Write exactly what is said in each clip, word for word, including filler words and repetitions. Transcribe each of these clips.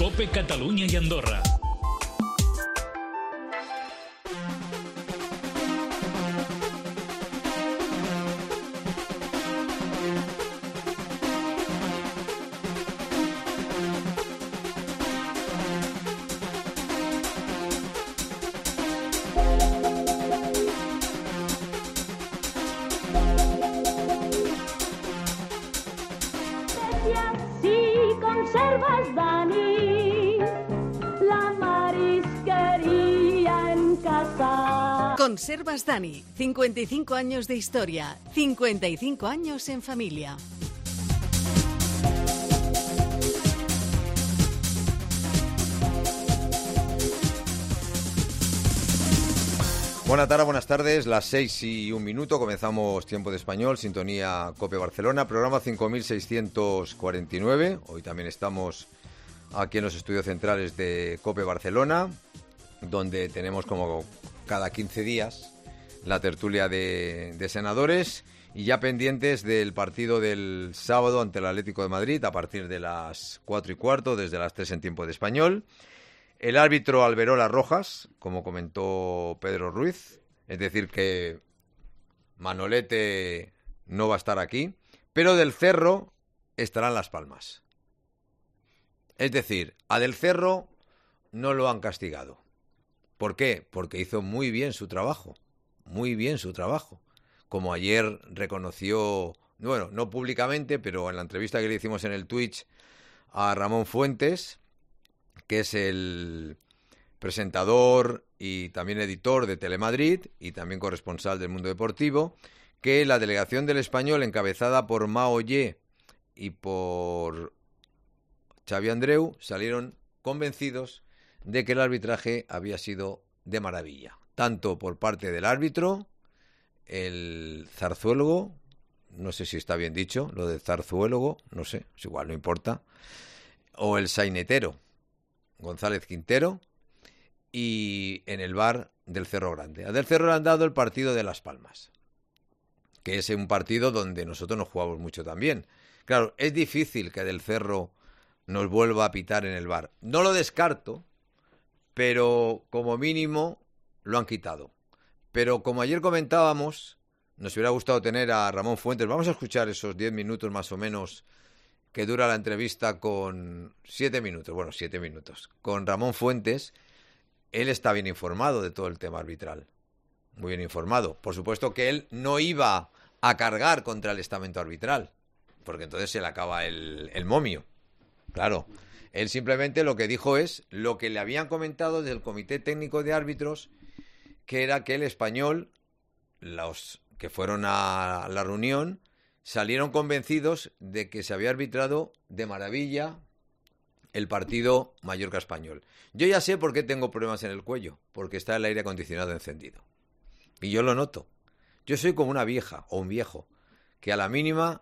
COPE Catalunya i Andorra. Conservas, Dani, la marisquería en casa. Conservas Dani, cincuenta y cinco años de historia, cincuenta y cinco años en familia. Buenas tardes, buenas tardes, las seis y un minuto, comenzamos Tiempo de Español, sintonía COPE Barcelona, programa cinco mil seiscientos cuarenta y nueve. Hoy también estamos aquí en los estudios centrales de COPE Barcelona, donde tenemos como cada quince días la tertulia de, de senadores y ya pendientes del partido del sábado ante el Atlético de Madrid a partir de las cuatro y cuarto, desde las tres en Tiempo de Español. El árbitro Alberola Rojas, como comentó Pedro Ruiz, es decir que Manolete no va a estar aquí, pero Del Cerro estará en Las Palmas. Es decir, a Del Cerro no lo han castigado. ¿Por qué? Porque hizo muy bien su trabajo, muy bien su trabajo. Como ayer reconoció, bueno, no públicamente, pero en la entrevista que le hicimos en el Twitch a Ramón Fuentes, que es el presentador y también editor de Telemadrid y también corresponsal del Mundo Deportivo, que la delegación del Español, encabezada por Mao Ye y por Xavi Andreu, salieron convencidos de que el arbitraje había sido de maravilla, tanto por parte del árbitro, el zarzuélogo, no sé si está bien dicho, lo de zarzuélogo, no sé, es igual, no importa, o el sainetero, González Quintero, y en el V A R del Cerro Grande. A Del Cerro le han dado el partido de Las Palmas, que es un partido donde nosotros nos jugamos mucho también. Claro, es difícil que Del Cerro nos vuelva a pitar en el V A R. No lo descarto, pero como mínimo lo han quitado. Pero como ayer comentábamos, nos hubiera gustado tener a Ramón Fuentes. Vamos a escuchar esos diez minutos más o menos que dura la entrevista con siete minutos, bueno, siete minutos, con Ramón Fuentes. Él está bien informado de todo el tema arbitral, muy bien informado. Por supuesto que él no iba a cargar contra el estamento arbitral, porque entonces se le acaba el, el momio. Claro, él simplemente lo que dijo es lo que le habían comentado desde el Comité Técnico de Árbitros, que era que el Español, los que fueron a la reunión, salieron convencidos de que se había arbitrado de maravilla el partido Mallorca-Español. Yo ya sé por qué tengo problemas en el cuello, porque está el aire acondicionado encendido. Y yo lo noto. Yo soy como una vieja o un viejo, que a la mínima...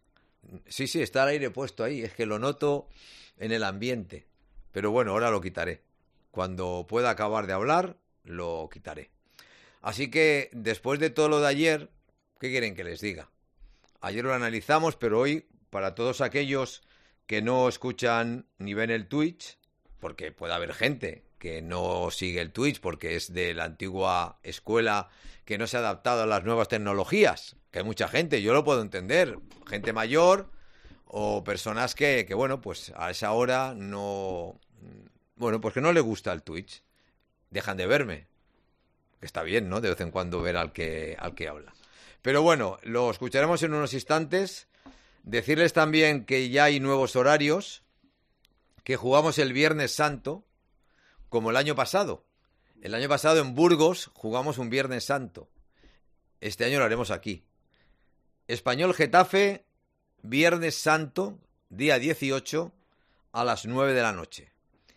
Sí, sí, está el aire puesto ahí, es que lo noto en el ambiente. Pero bueno, ahora lo quitaré. Cuando pueda acabar de hablar, lo quitaré. Así que, después de todo lo de ayer, ¿qué quieren que les diga? Ayer lo analizamos, pero hoy, para todos aquellos que no escuchan ni ven el Twitch, porque puede haber gente que no sigue el Twitch porque es de la antigua escuela que no se ha adaptado a las nuevas tecnologías, que hay mucha gente, yo lo puedo entender, gente mayor o personas que, que bueno, pues a esa hora no, bueno, pues que no le gusta el Twitch, dejan de verme, que está bien, ¿no? De vez en cuando ver al que, al que habla. Pero bueno, lo escucharemos en unos instantes. Decirles también que ya hay nuevos horarios, que jugamos el Viernes Santo, como el año pasado. El año pasado en Burgos jugamos un Viernes Santo. Este año lo haremos aquí. Español Getafe, Viernes Santo, día dieciocho, a las nueve de la noche.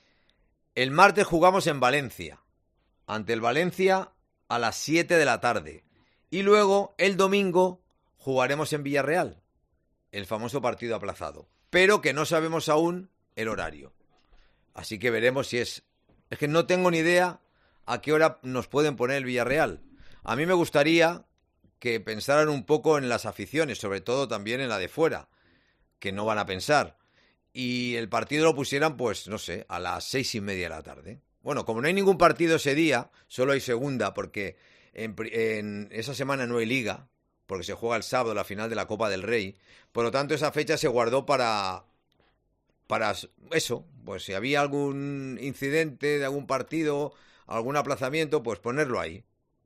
El martes jugamos en Valencia, ante el Valencia a las siete de la tarde. Y luego, el domingo, jugaremos en Villarreal, el famoso partido aplazado, pero que no sabemos aún el horario. Así que veremos si es... Es que no tengo ni idea a qué hora nos pueden poner el Villarreal. A mí me gustaría que pensaran un poco en las aficiones, sobre todo también en la de fuera, que no van a pensar. y el partido lo pusieran, pues, no sé, a las seis y media de la tarde. Bueno, como no hay ningún partido ese día, solo hay segunda, porque en, en esa semana no hay liga, porque se juega el sábado la final de la Copa del Rey. Por lo tanto, esa fecha se guardó para, para eso, pues si había algún incidente de algún partido, algún aplazamiento, pues ponerlo ahí.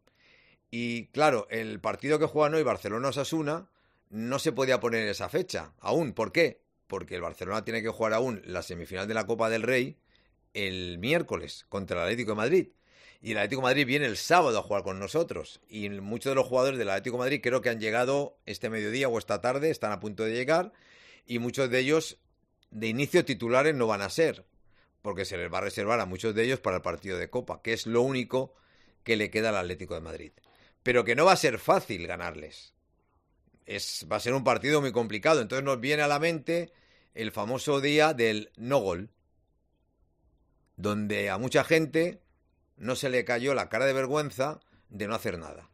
Y claro, el partido que juegan hoy, Barcelona-Osasuna, no se podía poner en esa fecha aún. ¿Por qué? Porque el Barcelona tiene que jugar aún la semifinal de la Copa del Rey el miércoles contra el Atlético de Madrid. Y el Atlético de Madrid viene el sábado a jugar con nosotros. Y muchos de los jugadores del Atlético de Madrid creo que han llegado este mediodía o esta tarde, están a punto de llegar. Y muchos de ellos de inicio titulares no van a ser, porque se les va a reservar a muchos de ellos para el partido de Copa, que es lo único que le queda al Atlético de Madrid. Pero que no va a ser fácil ganarles. Es, va a ser un partido muy complicado. Entonces nos viene a la mente el famoso día del no gol, donde a mucha gente no se le cayó la cara de vergüenza de no hacer nada.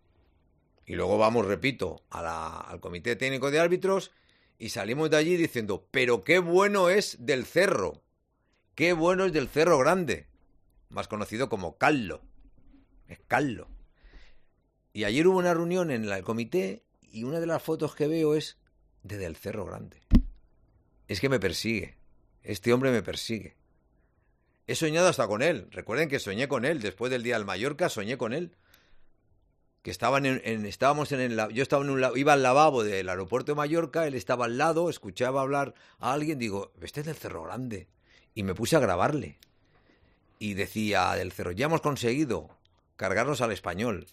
Y luego vamos, repito, a la, al Comité Técnico de Árbitros y salimos de allí diciendo, pero qué bueno es del Cerro, qué bueno es del Cerro Grande, más conocido como Callo, es Callo. Y ayer hubo una reunión en el comité y una de las fotos que veo es de del Cerro Grande. Es que me persigue, este hombre me persigue. He soñado hasta con él. Recuerden que soñé con él. Después del día del Mallorca, soñé con él. Que estaban en, en, estábamos en el... Yo estaba en un, iba al lavabo del aeropuerto de Mallorca, él estaba al lado, escuchaba hablar a alguien, digo, este es del Cerro Grande. Y me puse a grabarle. Y decía del Cerro, ya hemos conseguido cargarnos al Español.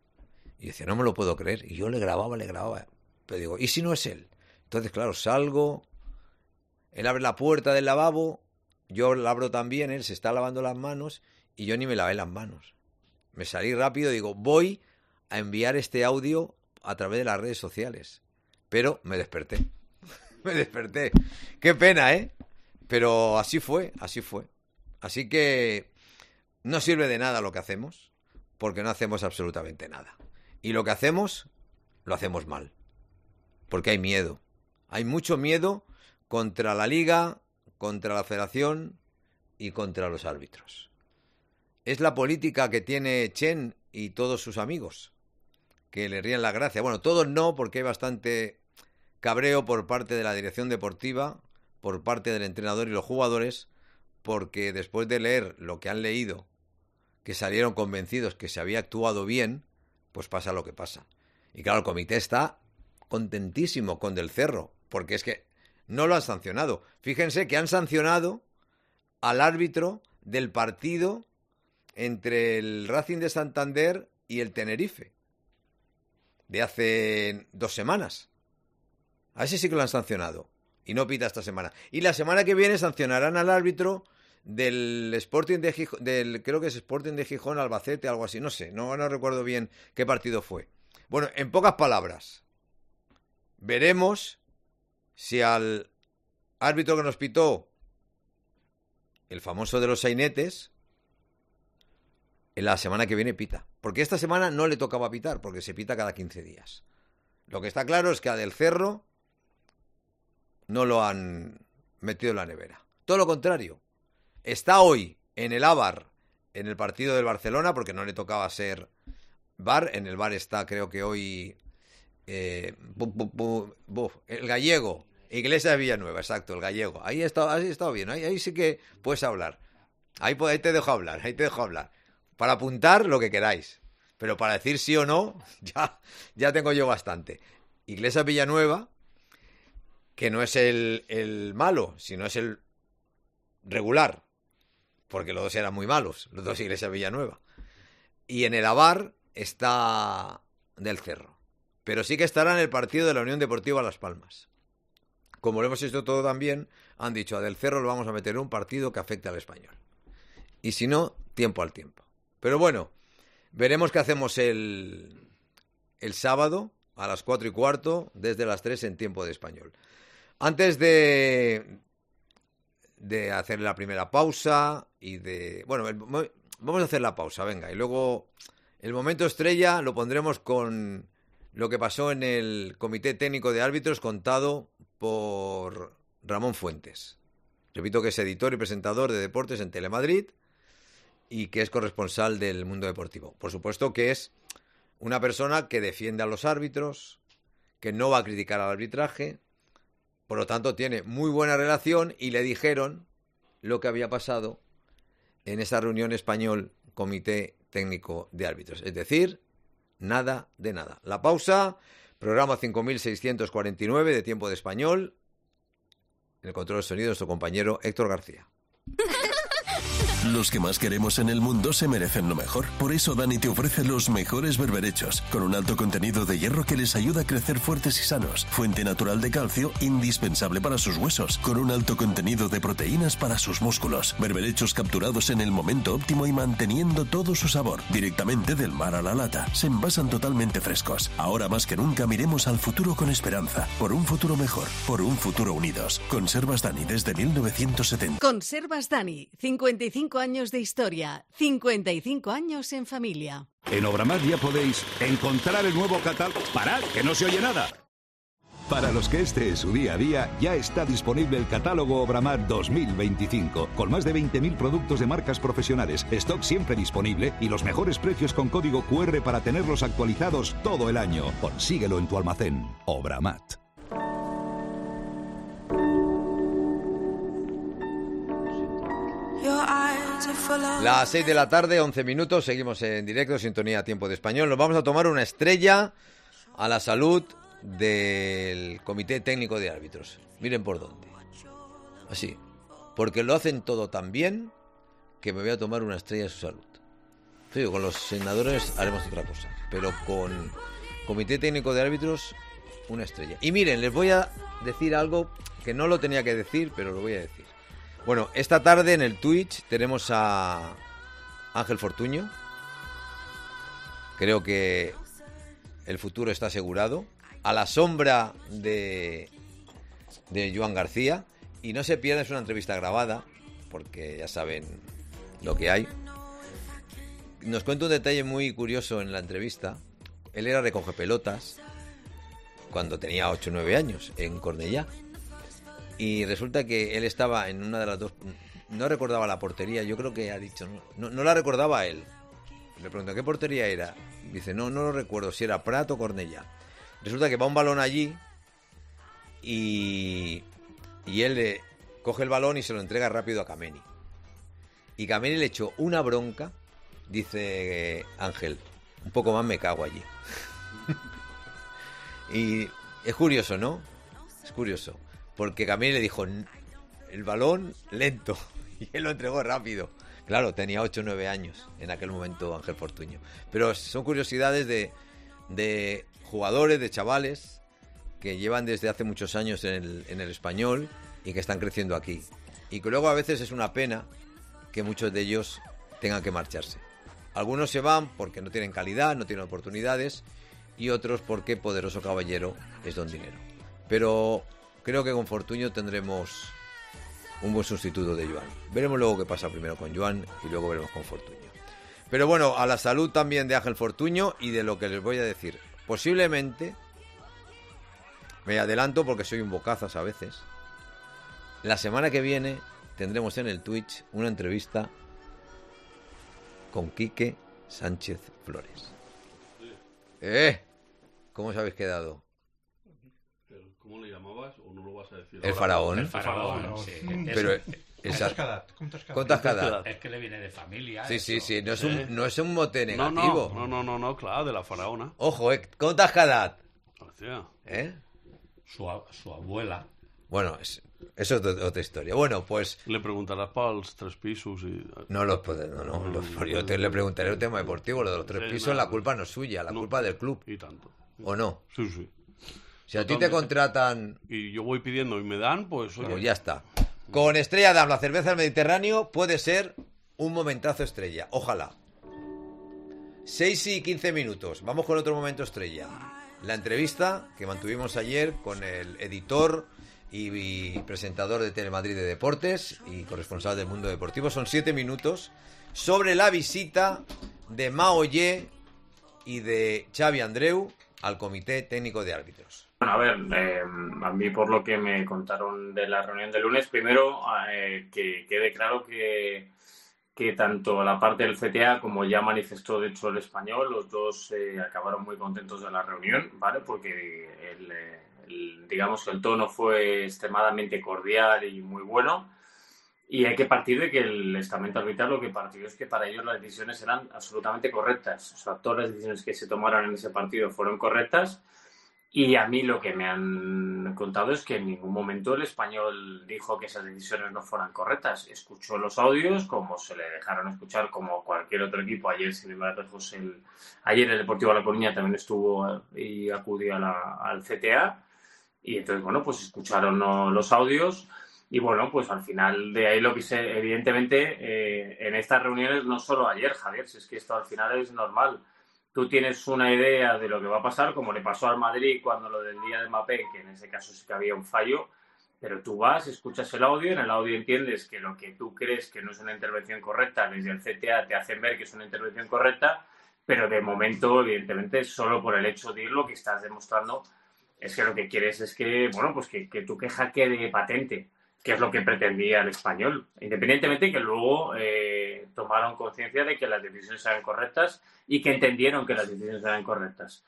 Y decía, no me lo puedo creer. Y yo le grababa, le grababa. Pero digo, ¿y si no es él? Entonces, claro, salgo, él abre la puerta del lavabo, yo la abro también, él se está lavando las manos y yo ni me lavé las manos. Me salí rápido, digo, voy a enviar este audio a través de las redes sociales. Pero me desperté. me desperté. Qué pena, ¿eh? Pero así fue, así fue. Así que no sirve de nada lo que hacemos, porque no hacemos absolutamente nada. Y lo que hacemos, lo hacemos mal. Porque hay miedo. Hay mucho miedo contra la Liga, contra la Federación y contra los árbitros. Es la política que tiene Chen y todos sus amigos, que le ríen la gracia. Bueno, todos no, porque hay bastante cabreo por parte de la dirección deportiva, por parte del entrenador y los jugadores, porque después de leer lo que han leído, que salieron convencidos que se había actuado bien, pues pasa lo que pasa. Y claro, el comité está contentísimo con Del Cerro, porque es que no lo han sancionado. Fíjense que han sancionado al árbitro del partido entre el Racing de Santander y el Tenerife, de hace dos semanas. A ese sí que lo han sancionado, y no pita esta semana. Y la semana que viene sancionarán al árbitro del Sporting de Gijón, del, creo que es Sporting de Gijón, Albacete, algo así, no sé, no, no recuerdo bien qué partido fue. Bueno, en pocas palabras, veremos si al árbitro que nos pitó, el famoso de los sainetes, en la semana que viene pita. Porque esta semana no le tocaba pitar, porque se pita cada quince días. Lo que está claro es que a Del Cerro no lo han metido en la nevera. Todo lo contrario. Está hoy en el Eibar, en el partido del Barcelona, porque no le tocaba ser V A R. En el V A R está, creo que hoy, eh, bu, bu, bu, bu, el gallego, Iglesias de Villanueva, exacto, el gallego. Ahí ha estado, ahí ha estado bien, ahí, ahí sí que puedes hablar. Ahí, ahí te dejo hablar, ahí te dejo hablar. Para apuntar lo que queráis, pero para decir sí o no, ya, ya tengo yo bastante. Iglesias Villanueva, que no es el, el malo, sino es el regular, porque los dos eran muy malos, los dos Iglesias Villanueva. Y en el Eibar está Del Cerro, pero sí que estará en el partido de la Unión Deportiva Las Palmas. Como lo hemos hecho todo también, han dicho a Del Cerro lo vamos a meter en un partido que afecte al Español. Y si no, tiempo al tiempo. Pero bueno, veremos qué hacemos el, el sábado a las cuatro y cuarto, desde las tres en tiempo de Español. Antes de, de hacer la primera pausa y de... Bueno, el, vamos a hacer la pausa, venga. Y luego el momento estrella lo pondremos con lo que pasó en el Comité Técnico de Árbitros contado por Ramón Fuentes. Repito que es editor y presentador de deportes en Telemadrid y que es corresponsal del Mundo Deportivo. Por supuesto que es una persona que defiende a los árbitros, que no va a criticar al arbitraje, por lo tanto tiene muy buena relación y le dijeron lo que había pasado en esa reunión español Comité Técnico de Árbitros. Es decir, nada de nada. La pausa, programa cinco mil seiscientos cuarenta y nueve de Tiempo de Español. En el control de sonido nuestro compañero Héctor García. Los que más queremos en el mundo se merecen lo mejor. Por eso Dani te ofrece los mejores berberechos, con un alto contenido de hierro que les ayuda a crecer fuertes y sanos. Fuente natural de calcio, indispensable para sus huesos, con un alto contenido de proteínas para sus músculos. Berberechos capturados en el momento óptimo y manteniendo todo su sabor. Directamente del mar a la lata. Se envasan totalmente frescos. Ahora más que nunca miremos al futuro con esperanza. Por un futuro mejor. Por un futuro unidos. Conservas Dani desde mil novecientos setenta. Conservas Dani, cincuenta y cinco años de historia, cincuenta y cinco años en familia. En Obramar ya podéis encontrar el nuevo catálogo. ¡Parad, que no se oye nada! Para los que este es su día a día, ya está disponible el catálogo Obramar dos mil veinticinco, con más de veinte mil productos de marcas profesionales, stock siempre disponible y los mejores precios con código cu erre para tenerlos actualizados todo el año. Consíguelo en tu almacén. Obramat. Las seis de la tarde, once minutos, seguimos en directo, sintonía Tiempo de Español. Nos vamos a tomar una estrella a la salud del Comité Técnico de Árbitros. Miren por dónde. Así. Porque lo hacen todo tan bien que me voy a tomar una estrella a su salud. Sí, con los senadores haremos otra cosa. Pero con Comité Técnico de Árbitros, una estrella. Y miren, les voy a decir algo que no lo tenía que decir, pero lo voy a decir. Bueno, esta tarde en el Twitch tenemos a Ángel Fortuño. Creo que el futuro está asegurado. A la sombra de, de Joan García. Y no se pierdan, es una entrevista grabada, porque ya saben lo que hay. Nos cuenta un detalle muy curioso en la entrevista. Él era recogepelotas cuando tenía ocho o nueve años en Cornellá. Y resulta que él estaba en una de las dos... No recordaba la portería, yo creo que ha dicho... No, no, no la recordaba a él. Le pregunto, ¿qué portería era? Dice, no, no lo recuerdo, si era Prat o Cornellá. Resulta que va un balón allí y, y él le coge el balón y se lo entrega rápido a Kameni. Y Kameni le echó una bronca, dice Ángel, un poco más me cago allí. Y es curioso, ¿no? Es curioso. Porque Kameni le dijo, el balón lento, y él lo entregó rápido. Claro, tenía ocho o nueve años en aquel momento Ángel Fortuño. Pero son curiosidades de, de jugadores, de chavales, que llevan desde hace muchos años en el, en el español y que están creciendo aquí. Y que luego a veces es una pena que muchos de ellos tengan que marcharse. Algunos se van porque no tienen calidad, no tienen oportunidades, y otros porque poderoso caballero es don dinero. Pero... creo que con Fortuño tendremos un buen sustituto de Joan. Veremos luego qué pasa primero con Joan y luego veremos con Fortuño. Pero bueno, a la salud también de Ángel Fortuño y de lo que les voy a decir. Posiblemente, me adelanto porque soy un bocazas a veces, la semana que viene tendremos en el Twitch una entrevista con Quique Sánchez Flores. ¿Eh? ¿Cómo os habéis quedado? ¿Cómo le llamabas o no lo vas a decir? El faraón. El faraón, sí. Pero Esa... ¿Cuántas cada? Es que le viene de familia. Sí, eso. sí, sí. No es un, no es un mote No, negativo. no, no, no, no, claro, de la faraona. Ojo, ¿eh? ¿Cuántas cada? Hostia. ¿Eh? Su, a- su abuela. Bueno, es, eso es otra otra historia. Bueno, pues Le preguntarás para los tres pisos y... no los puede, no, no. Los, yo te, le preguntaré el tema deportivo, lo de los tres Sí, pisos, nada. la culpa no es suya, la No. culpa del club. Y tanto. ¿O no? Sí, sí. Si a ti te Totalmente. contratan, Y yo voy pidiendo y me dan, pues oye. pues ya está. Con Estrella Damm, la cerveza del Mediterráneo, puede ser un momentazo estrella. Ojalá. seis y quince minutos. Vamos con otro momento estrella. La entrevista que mantuvimos ayer con el editor y, y presentador de Telemadrid de Deportes y corresponsal del Mundo Deportivo. Son siete minutos sobre la visita de Mao Ye y de Xavi Andreu al Comité Técnico de Árbitros. Bueno, a ver, eh, a mí por lo que me contaron de la reunión de lunes, primero eh, que quede claro que, que tanto la parte del C T A como ya manifestó de hecho el Español, los dos eh, acabaron muy contentos de la reunión, ¿vale? Porque el, el, digamos que el tono fue extremadamente cordial y muy bueno. Y hay que partir de que el estamento arbitral lo que partió es que para ellos las decisiones eran absolutamente correctas. O sea, todas las decisiones que se tomaron en ese partido fueron correctas. Y a mí lo que me han contado es que en ningún momento el Español dijo que esas decisiones no fueran correctas. Escuchó los audios, como se le dejaron escuchar como cualquier otro equipo. Ayer, sin ir más lejos, el, ayer el Deportivo de La Coruña también estuvo y acudió a la, al C T A. Y entonces, bueno, pues escucharon ¿no? los audios. Y bueno, pues al final de ahí lo que se, evidentemente, eh, en estas reuniones, no solo ayer, Javier, si es que esto al final es normal. Tú tienes una idea de lo que va a pasar, como le pasó al Madrid cuando lo del día de Mbappé, que en ese caso sí que había un fallo, pero tú vas, escuchas el audio, en el audio entiendes que lo que tú crees que no es una intervención correcta, desde el C T A te hacen ver que es una intervención correcta, pero de momento, evidentemente, solo por el hecho de ir, lo que estás demostrando es que lo que quieres es que, bueno, pues que, que tu queja quede patente, que es lo que pretendía el Español, independientemente que luego eh, tomaron conciencia de que las decisiones eran correctas y que entendieron que las decisiones eran correctas.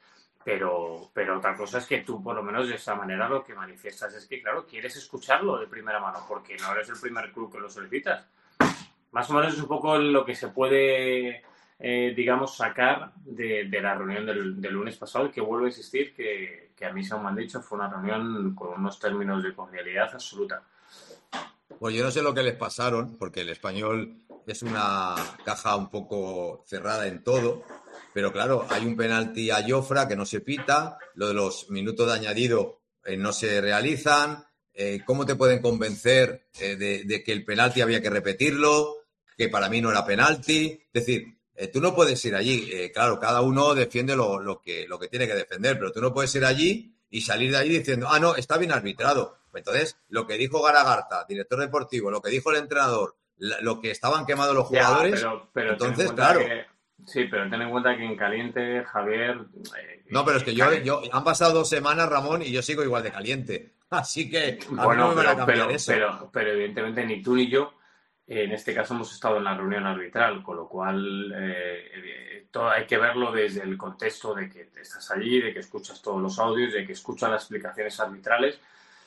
Pero, pero otra cosa es que tú, por lo menos de esa manera, lo que manifiestas es que, claro, quieres escucharlo de primera mano, porque no eres el primer club que lo solicitas. Más o menos es un poco lo que se puede, eh, digamos, sacar de, de la reunión del, del lunes pasado, y que vuelvo a insistir que, que a mí, según me han dicho, fue una reunión con unos términos de cordialidad absoluta. Pues yo no sé lo que les pasaron, porque el Español es una caja un poco cerrada en todo, pero claro, hay un penalti a Jofra que no se pita, lo de los minutos de añadido eh, no se realizan, eh, ¿cómo te pueden convencer eh, de, de que el penalti había que repetirlo, que para mí no era penalti? Es decir, eh, tú no puedes ir allí, eh, claro, cada uno defiende lo, lo, que, lo que tiene que defender, pero tú no puedes ir allí y salir de allí diciendo, ah, no, está bien arbitrado. Entonces, lo que dijo Garagarta, director deportivo, lo que dijo el entrenador, lo que estaban quemados los jugadores, ya, pero, pero entonces, claro. Que, sí, pero ten en cuenta que en caliente, Javier... Eh, no, pero es que yo, yo... Han pasado dos semanas, Ramón, y yo sigo igual de caliente. Así que a bueno, mí no me pero, van a cambiar pero, eso. Pero, pero evidentemente ni tú ni yo, eh, en este caso, hemos estado en la reunión arbitral, con lo cual eh, todo hay que verlo desde el contexto de que estás allí, de que escuchas todos los audios, de que escuchas las explicaciones arbitrales,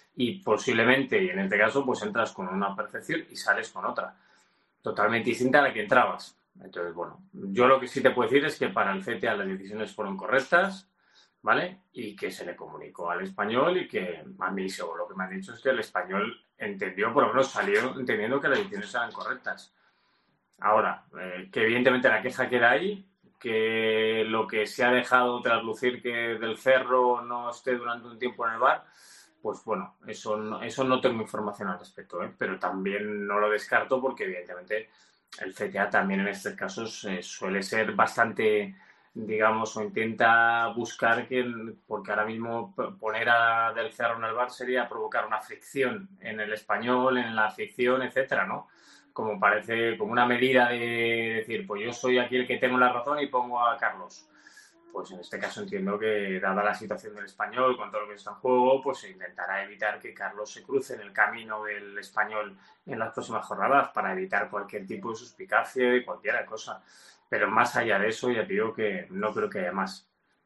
y posiblemente, y en este caso, pues entras con una percepción y sales con otra, totalmente distinta a la que entrabas. Entonces, bueno, yo lo que sí te puedo decir es que para el C T A las decisiones fueron correctas, ¿vale? Y que se le comunicó al Español y que a mí, según lo que me han dicho, es que el Español entendió, por lo menos salió entendiendo que las decisiones eran correctas. Ahora, eh, que evidentemente la queja queda ahí, que lo que se ha dejado traslucir que Del Cerro no esté durante un tiempo en el V A R, pues bueno, eso no, eso no tengo información al respecto, ¿eh? Pero también no lo descarto porque evidentemente el C T A también en estos casos eh, suele ser bastante, digamos, o intenta buscar que, porque ahora mismo poner a Del Cerro en el V A R sería provocar una fricción en el Español, en la afición, etcétera, ¿no? Como parece, como una medida de decir, pues yo soy aquí el que tengo la razón y pongo a Carlos. Pues en este caso entiendo que, dada la situación del Español, con todo lo que está en juego, pues se intentará evitar que Carlos se cruce en el camino del Español en las próximas jornadas para evitar cualquier tipo de suspicacia y cualquier cosa. Pero más allá de eso, ya te digo que no creo que haya más.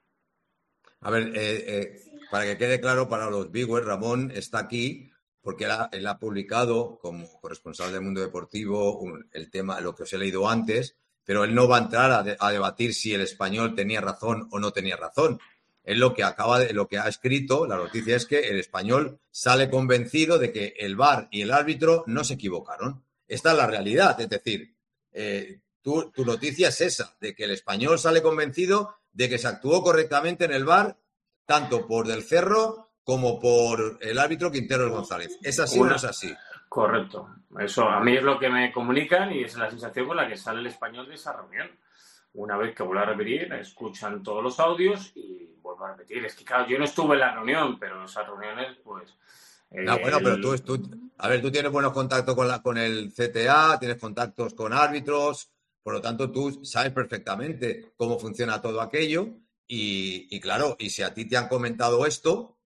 A ver, eh, eh, para que quede claro para los viewers, Ramón está aquí porque él ha, él ha publicado como corresponsal del Mundo Deportivo un, el tema, lo que os he leído antes, pero él no va a entrar a, de, a debatir si el Español tenía razón o no tenía razón. Él lo que acaba de, lo que ha escrito, la noticia es que el Español sale convencido de que el V A R y el árbitro no se equivocaron. Esta es la realidad, es decir, eh, tu, tu noticia es esa, de que el Español sale convencido de que se actuó correctamente en el V A R, tanto por Del Cerro como por el árbitro Quintero González. ¿Es así o no es así? Correcto. Eso a mí es lo que me comunican y es la sensación con la que sale el Español de esa reunión. Una vez que vuelvo a repetir, escuchan todos los audios y vuelvo a repetir. Es que, claro, yo no estuve en la reunión, pero esas reuniones, pues... Eh, no, bueno, pero tú, tú... A ver, tú tienes buenos contactos con, la, con el C T A, tienes contactos con árbitros, por lo tanto, tú sabes perfectamente cómo funciona todo aquello y, y claro, y si a ti te han comentado esto,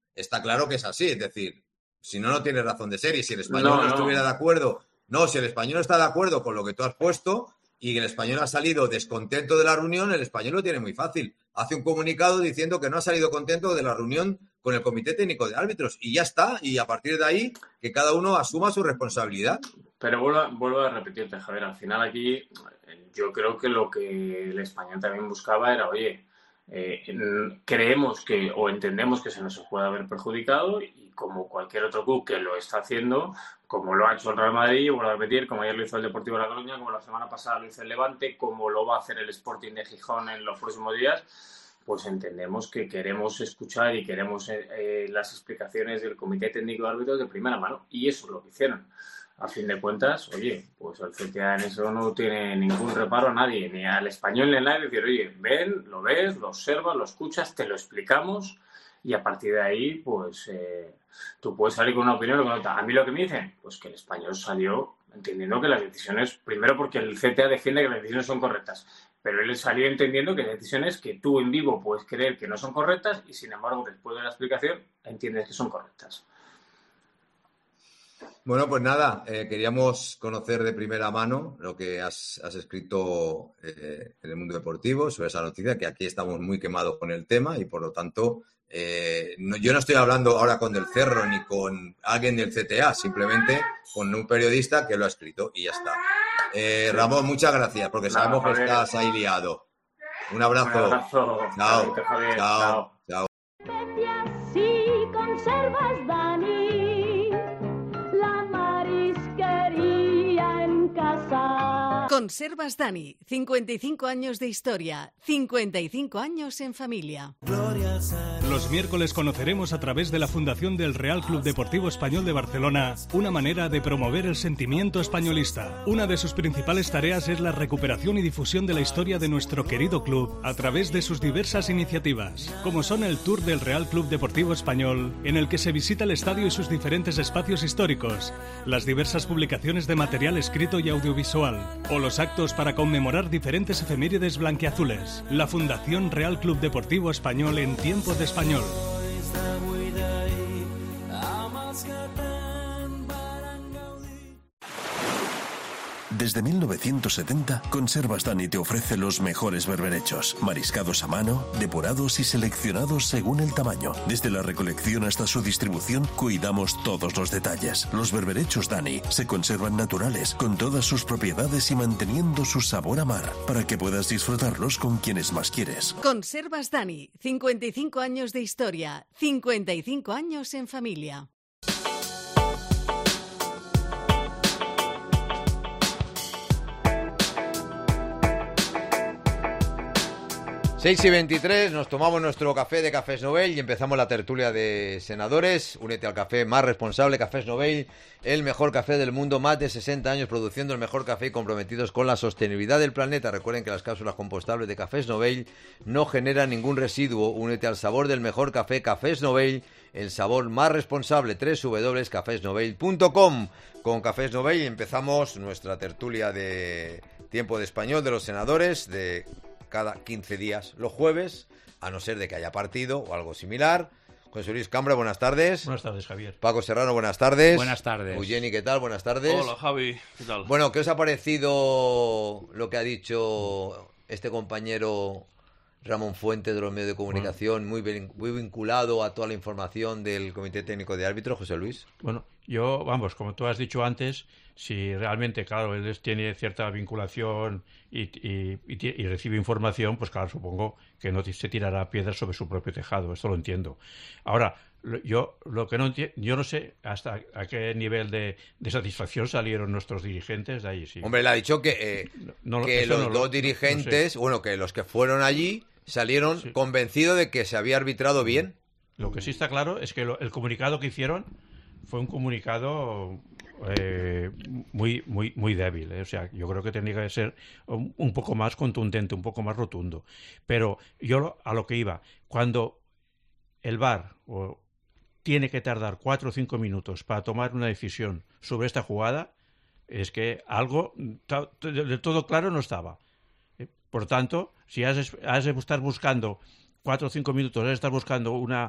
está claro que es así. Es decir, si no, no tiene razón de ser. Y si el español No, no, no. estuviera de acuerdo... No, si el español está de acuerdo con lo que tú has puesto y el español ha salido descontento de la reunión, el español lo tiene muy fácil. Hace un comunicado diciendo que no ha salido contento de la reunión con el Comité Técnico de Árbitros. Y ya está. Y a partir de ahí, que cada uno asuma su responsabilidad. Pero vuelvo, a- vuelvo a repetirte, Javier, al final aquí yo creo que lo que el español también buscaba era, oye, eh, en- creemos que o entendemos que se nos puede haber perjudicado y como cualquier otro club que lo está haciendo, como lo ha hecho el Real Madrid, y vuelvo a repetir, como ayer lo hizo el Deportivo de La Coruña, como la semana pasada lo hizo el Levante, como lo va a hacer el Sporting de Gijón en los próximos días, pues entendemos que queremos escuchar y queremos eh, eh, las explicaciones del Comité Técnico de Árbitros de primera mano. Y eso es lo que hicieron. A fin de cuentas, oye, pues el C T A en eso no tiene ningún reparo a nadie, ni al español ni a nadie. Decir, oye, ven, lo ves, lo observas, lo escuchas, te lo explicamos y a partir de ahí, pues eh, tú puedes salir con una opinión o con otra. A mí lo que me dicen, pues que el español salió entendiendo que las decisiones, primero porque el C T A defiende que las decisiones son correctas, pero él salió entendiendo que hay decisiones que tú en vivo puedes creer que no son correctas y sin embargo después de la explicación entiendes que son correctas. Bueno, pues nada, eh, queríamos conocer de primera mano lo que has, has escrito eh, en el Mundo Deportivo sobre esa noticia, que aquí estamos muy quemados con el tema y por lo tanto eh, no, yo no estoy hablando ahora con Del Cerro ni con alguien del C T A, simplemente con un periodista que lo ha escrito y ya está. Eh, Ramón, muchas gracias porque Nada, sabemos que Javier. estás ahí liado. Un abrazo. Un abrazo. Chao, Javier. chao, chao. Si conservas, Dani, la marisquería en casa. Conservas Dani, cincuenta y cinco años de historia, cincuenta y cinco años en familia. Los miércoles conoceremos a través de la Fundación del Real Club Deportivo Español de Barcelona una manera de promover el sentimiento españolista. Una de sus principales tareas es la recuperación y difusión de la historia de nuestro querido club a través de sus diversas iniciativas, como son el Tour del Real Club Deportivo Español, en el que se visita el estadio y sus diferentes espacios históricos, las diversas publicaciones de material escrito y audiovisual, o los actos para conmemorar diferentes efemérides blanquiazules. La Fundación Real Club Deportivo Español en tiempo de español. Desde mil novecientos setenta, Conservas Dani te ofrece los mejores berberechos, mariscados a mano, depurados y seleccionados según el tamaño. Desde la recolección hasta su distribución, cuidamos todos los detalles. Los berberechos Dani se conservan naturales, con todas sus propiedades y manteniendo su sabor a mar, para que puedas disfrutarlos con quienes más quieres. Conservas Dani, cincuenta y cinco años de historia, cincuenta y cinco años en familia. seis y veintitrés, nos tomamos nuestro café de Cafés Novell y empezamos la tertulia de senadores. Únete al café más responsable, Cafés Novell, el mejor café del mundo, más de sesenta años produciendo el mejor café y comprometidos con la sostenibilidad del planeta. Recuerden que las cápsulas compostables de Cafés Novell no generan ningún residuo. Únete al sabor del mejor café, Cafés Novell, el sabor más responsable, doble u doble u doble u punto cafés novell punto com. Con Cafés Novell empezamos nuestra tertulia de tiempo de español de los senadores de cada quince días los jueves, a no ser de que haya partido o algo similar. José Luis Cambra, buenas tardes. Buenas tardes, Javier. Paco Serrano, buenas tardes. Buenas tardes. Eugeni, ¿qué tal? Buenas tardes. Hola, Javi. ¿Qué tal? Bueno, ¿qué os ha parecido lo que ha dicho este compañero Ramón Fuentes de los medios de comunicación, muy, vin- muy vinculado a toda la información del Comité Técnico de Árbitros, José Luis? Bueno, yo, vamos, como tú has dicho antes, si realmente, claro, él es- tiene cierta vinculación y, y, y ti- y recibe información, pues claro, supongo que no ti- se tirará piedras sobre su propio tejado, esto lo entiendo. Ahora, lo- yo lo que no entiendo, yo no sé hasta a qué nivel de, de satisfacción salieron nuestros dirigentes de ahí. Sí. Hombre, le ha dicho que, eh, No lo- que eso los no lo- dos dirigentes, no bueno, que los que fueron allí salieron Sí. convencidos de que se había arbitrado bien. Lo que sí está claro es que lo- el comunicado que hicieron fue un comunicado eh, muy muy muy débil, ¿eh? O sea, yo creo que tenía que ser un, un poco más contundente, un poco más rotundo. Pero yo lo- a lo que iba, cuando el V A R o, tiene que tardar cuatro o cinco minutos para tomar una decisión sobre esta jugada, es que algo ta- de todo claro no estaba. Eh, Por tanto, si has, has de estar buscando cuatro o cinco minutos, has de estar buscando una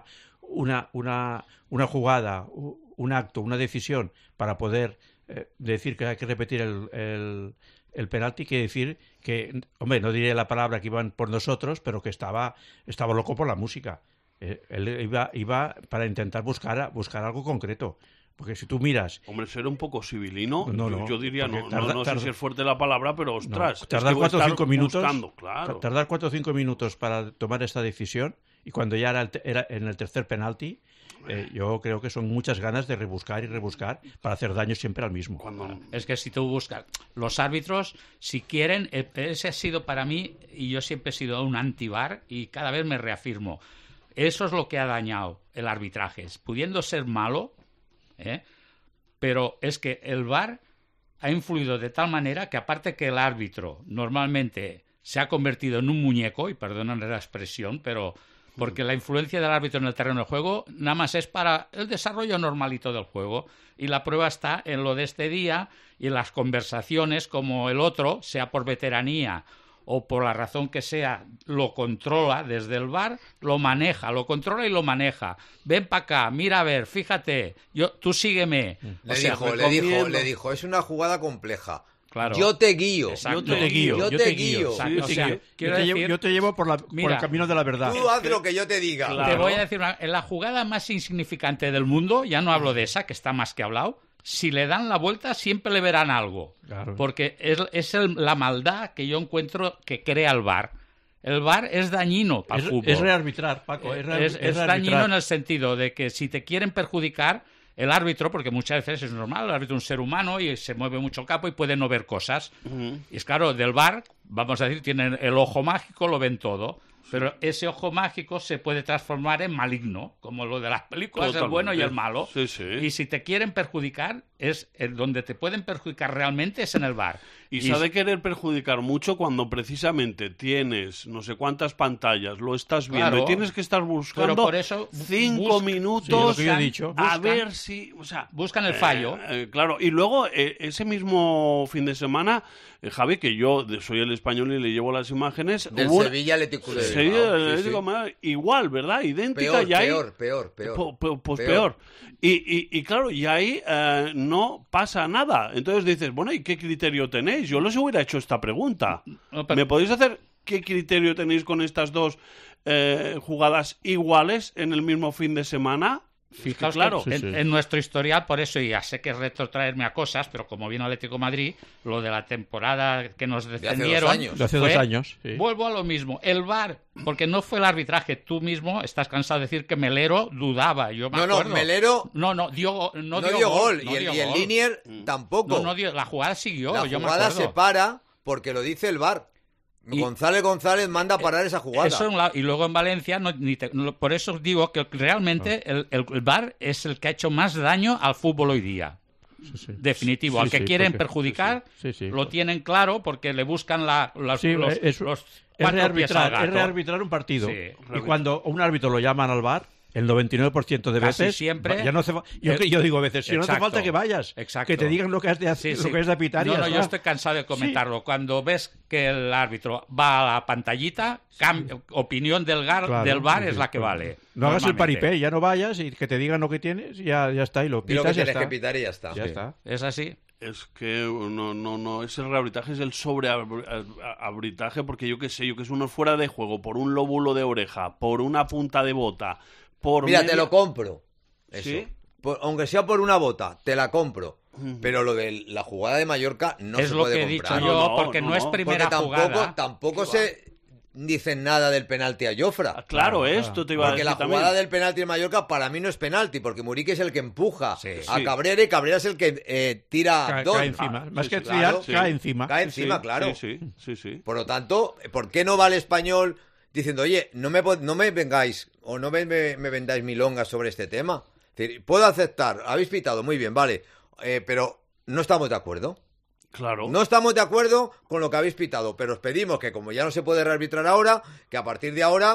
una, una, una jugada, un acto, una decisión para poder eh, decir que hay que repetir el, el, el penalti, quiere decir que, hombre, no diré la palabra que iban por nosotros, pero que estaba, estaba loco por la música. Eh, él iba, iba para intentar buscar, buscar algo concreto. Porque si tú miras... Hombre, ser un poco civilino, no, no, yo diría, no, tarda, no, no tarda, sé si es fuerte la palabra, pero ostras, no, tardar es que cuatro o cinco minutos, buscando, claro. Tardar cuatro o cinco minutos para tomar esta decisión, y cuando ya era, el, era en el tercer penalti, eh, yo creo que son muchas ganas de rebuscar y rebuscar para hacer daño siempre al mismo. Cuando... Es que si tú buscas... Los árbitros, si quieren... Ese ha sido para mí, y yo siempre he sido un anti-V A R, y cada vez me reafirmo. Eso es lo que ha dañado el arbitraje. Pudiendo ser malo, ¿eh? Pero es que el V A R ha influido de tal manera que, aparte que el árbitro normalmente se ha convertido en un muñeco, y perdonen la expresión, pero porque la influencia del árbitro en el terreno de juego nada más es para el desarrollo normalito del juego, y la prueba está en lo de este día y en las conversaciones, como el otro, sea por veteranía o por la razón que sea, lo controla desde el V A R, lo maneja, lo controla y lo maneja. Ven para acá, mira a ver, fíjate, yo, tú sígueme. Le, o sea, dijo, le dijo, le dijo, es una jugada compleja. Claro. Yo te guío. Exacto. Yo te guío. Yo te guío. Sí, o sea, yo, quiero te decir, llevo, yo te llevo por, la, mira, por el camino de la verdad. Tú haz lo que yo te diga. Claro. Te voy a decir, una, en la jugada más insignificante del mundo, ya no hablo de esa, que está más que hablado, si le dan la vuelta siempre le verán algo. Claro. Porque es, es el, la maldad que yo encuentro que crea el V A R. El V A R es dañino para es, el fútbol. Es rearbitrar, Paco. Es, re, es, es es rearbitrar. dañino en el sentido de que si te quieren perjudicar, el árbitro, porque muchas veces es normal, el árbitro es un ser humano y se mueve mucho el capo y puede no ver cosas. Uh-huh. Y es claro, del V A R, vamos a decir, tienen el ojo mágico, lo ven todo. Pero ese ojo mágico se puede transformar en maligno, como lo de las películas, Totalmente. El bueno y el malo. Sí, sí. Y si te quieren perjudicar, es el donde te pueden perjudicar realmente es en el V A R. Y, y se ha de querer perjudicar mucho cuando precisamente tienes no sé cuántas pantallas, lo estás viendo claro, y tienes que estar buscando por eso cinco busca, minutos sí, yo he dicho. a buscan, ver si... O sea, buscan el fallo. Eh, eh, claro, y luego eh, ese mismo fin de semana, eh, Javi, que yo soy el español y le llevo las imágenes... Del hubo... Sevilla Atlético de Sevilla Atlético de Bilbao, igual, ¿verdad? Idéntica. Peor, y ahí, peor, peor, peor. Po, po, pues peor. peor. Y, y, y claro, y ahí eh, no pasa nada. Entonces dices, bueno, ¿y qué criterio tenéis? Yo les hubiera hecho esta pregunta. No, pero... ¿Me podéis hacer qué criterio tenéis con estas dos eh, jugadas iguales en el mismo fin de semana? Fijaos, claro, que en, sí, sí. en nuestro historial, por eso ya sé que es retrotraerme a cosas, pero como vino Atlético de Madrid, lo de la temporada que nos descendieron... De hace dos años. De hace fue, dos años, sí. Vuelvo a lo mismo. El V A R, porque no fue el arbitraje. Tú mismo estás cansado de decir que Melero dudaba. Yo me no, acuerdo. no, Melero... No, no, dio, no, no dio, dio gol. gol. No y el, dio y el gol. Linier tampoco. No, no dio, la jugada siguió. La yo jugada me acuerdo. se para porque lo dice el V A R. Y González González manda a parar esa jugada. Eso en la, y luego en Valencia, no, ni te, no, por eso os digo que realmente el, el, el V A R es el que ha hecho más daño al fútbol hoy día. Sí, sí. Definitivo. Sí, al que sí, quieren porque, perjudicar, sí, sí. Sí, lo tienen claro porque le buscan la, la, sí, los, es, los es, rearbitrar, es rearbitrar un partido. Sí, y cuando un árbitro lo llaman al V A R, el noventa y nueve por ciento de Casi veces siempre ya no hace, yo, el, yo digo a veces si exacto, no hace falta que vayas, exacto. que te digan lo que has de hacer, sí, lo sí. que es de pitar. No, y no, está. yo estoy cansado de comentarlo. Sí. Cuando ves que el árbitro va a la pantallita, cambia, opinión del, gar, claro, del V A R sí, es la que claro. vale. No hagas el paripé, ya no vayas y que te digan lo que tienes, ya, ya está y lo pitas, y lo que ya tienes está. que pitar y ya está. Ya sí. está. Es así. Es que no, no, no, es el rearbitraje, es el sobrearbitraje, porque yo qué sé, yo que es uno fuera de juego, por un lóbulo de oreja, por una punta de bota, por Mira, media... te lo compro. Eso. ¿Sí? Por, aunque sea por una bota, te la compro. Pero lo de la jugada de Mallorca no es se lo puede que he comprar. dicho yo, no, no, porque no, no, es primera porque tampoco, jugada. tampoco se dicen nada del penalti a Jofra. Ah, claro, Claro, esto te iba Porque a la decir jugada también. del penalti en Mallorca para mí no es penalti, porque Muriqui es el que empuja Sí, a sí. Cabrera y Cabrera es el que eh, tira Cae, dos. cae encima. Ah, Más sí, que sí, tirar, claro, sí. cae encima. Cae Sí, encima, sí, claro. Sí, sí, sí, sí. Por lo tanto, ¿por qué no va el español diciendo, oye, no me, no me vengáis o no me, me, me vendáis milongas sobre este tema? Es decir, puedo aceptar, habéis pitado, muy bien, vale, eh, pero no estamos de acuerdo. Claro. No estamos de acuerdo con lo que habéis pitado, pero os pedimos que como ya no se puede rearbitrar ahora, que a partir de ahora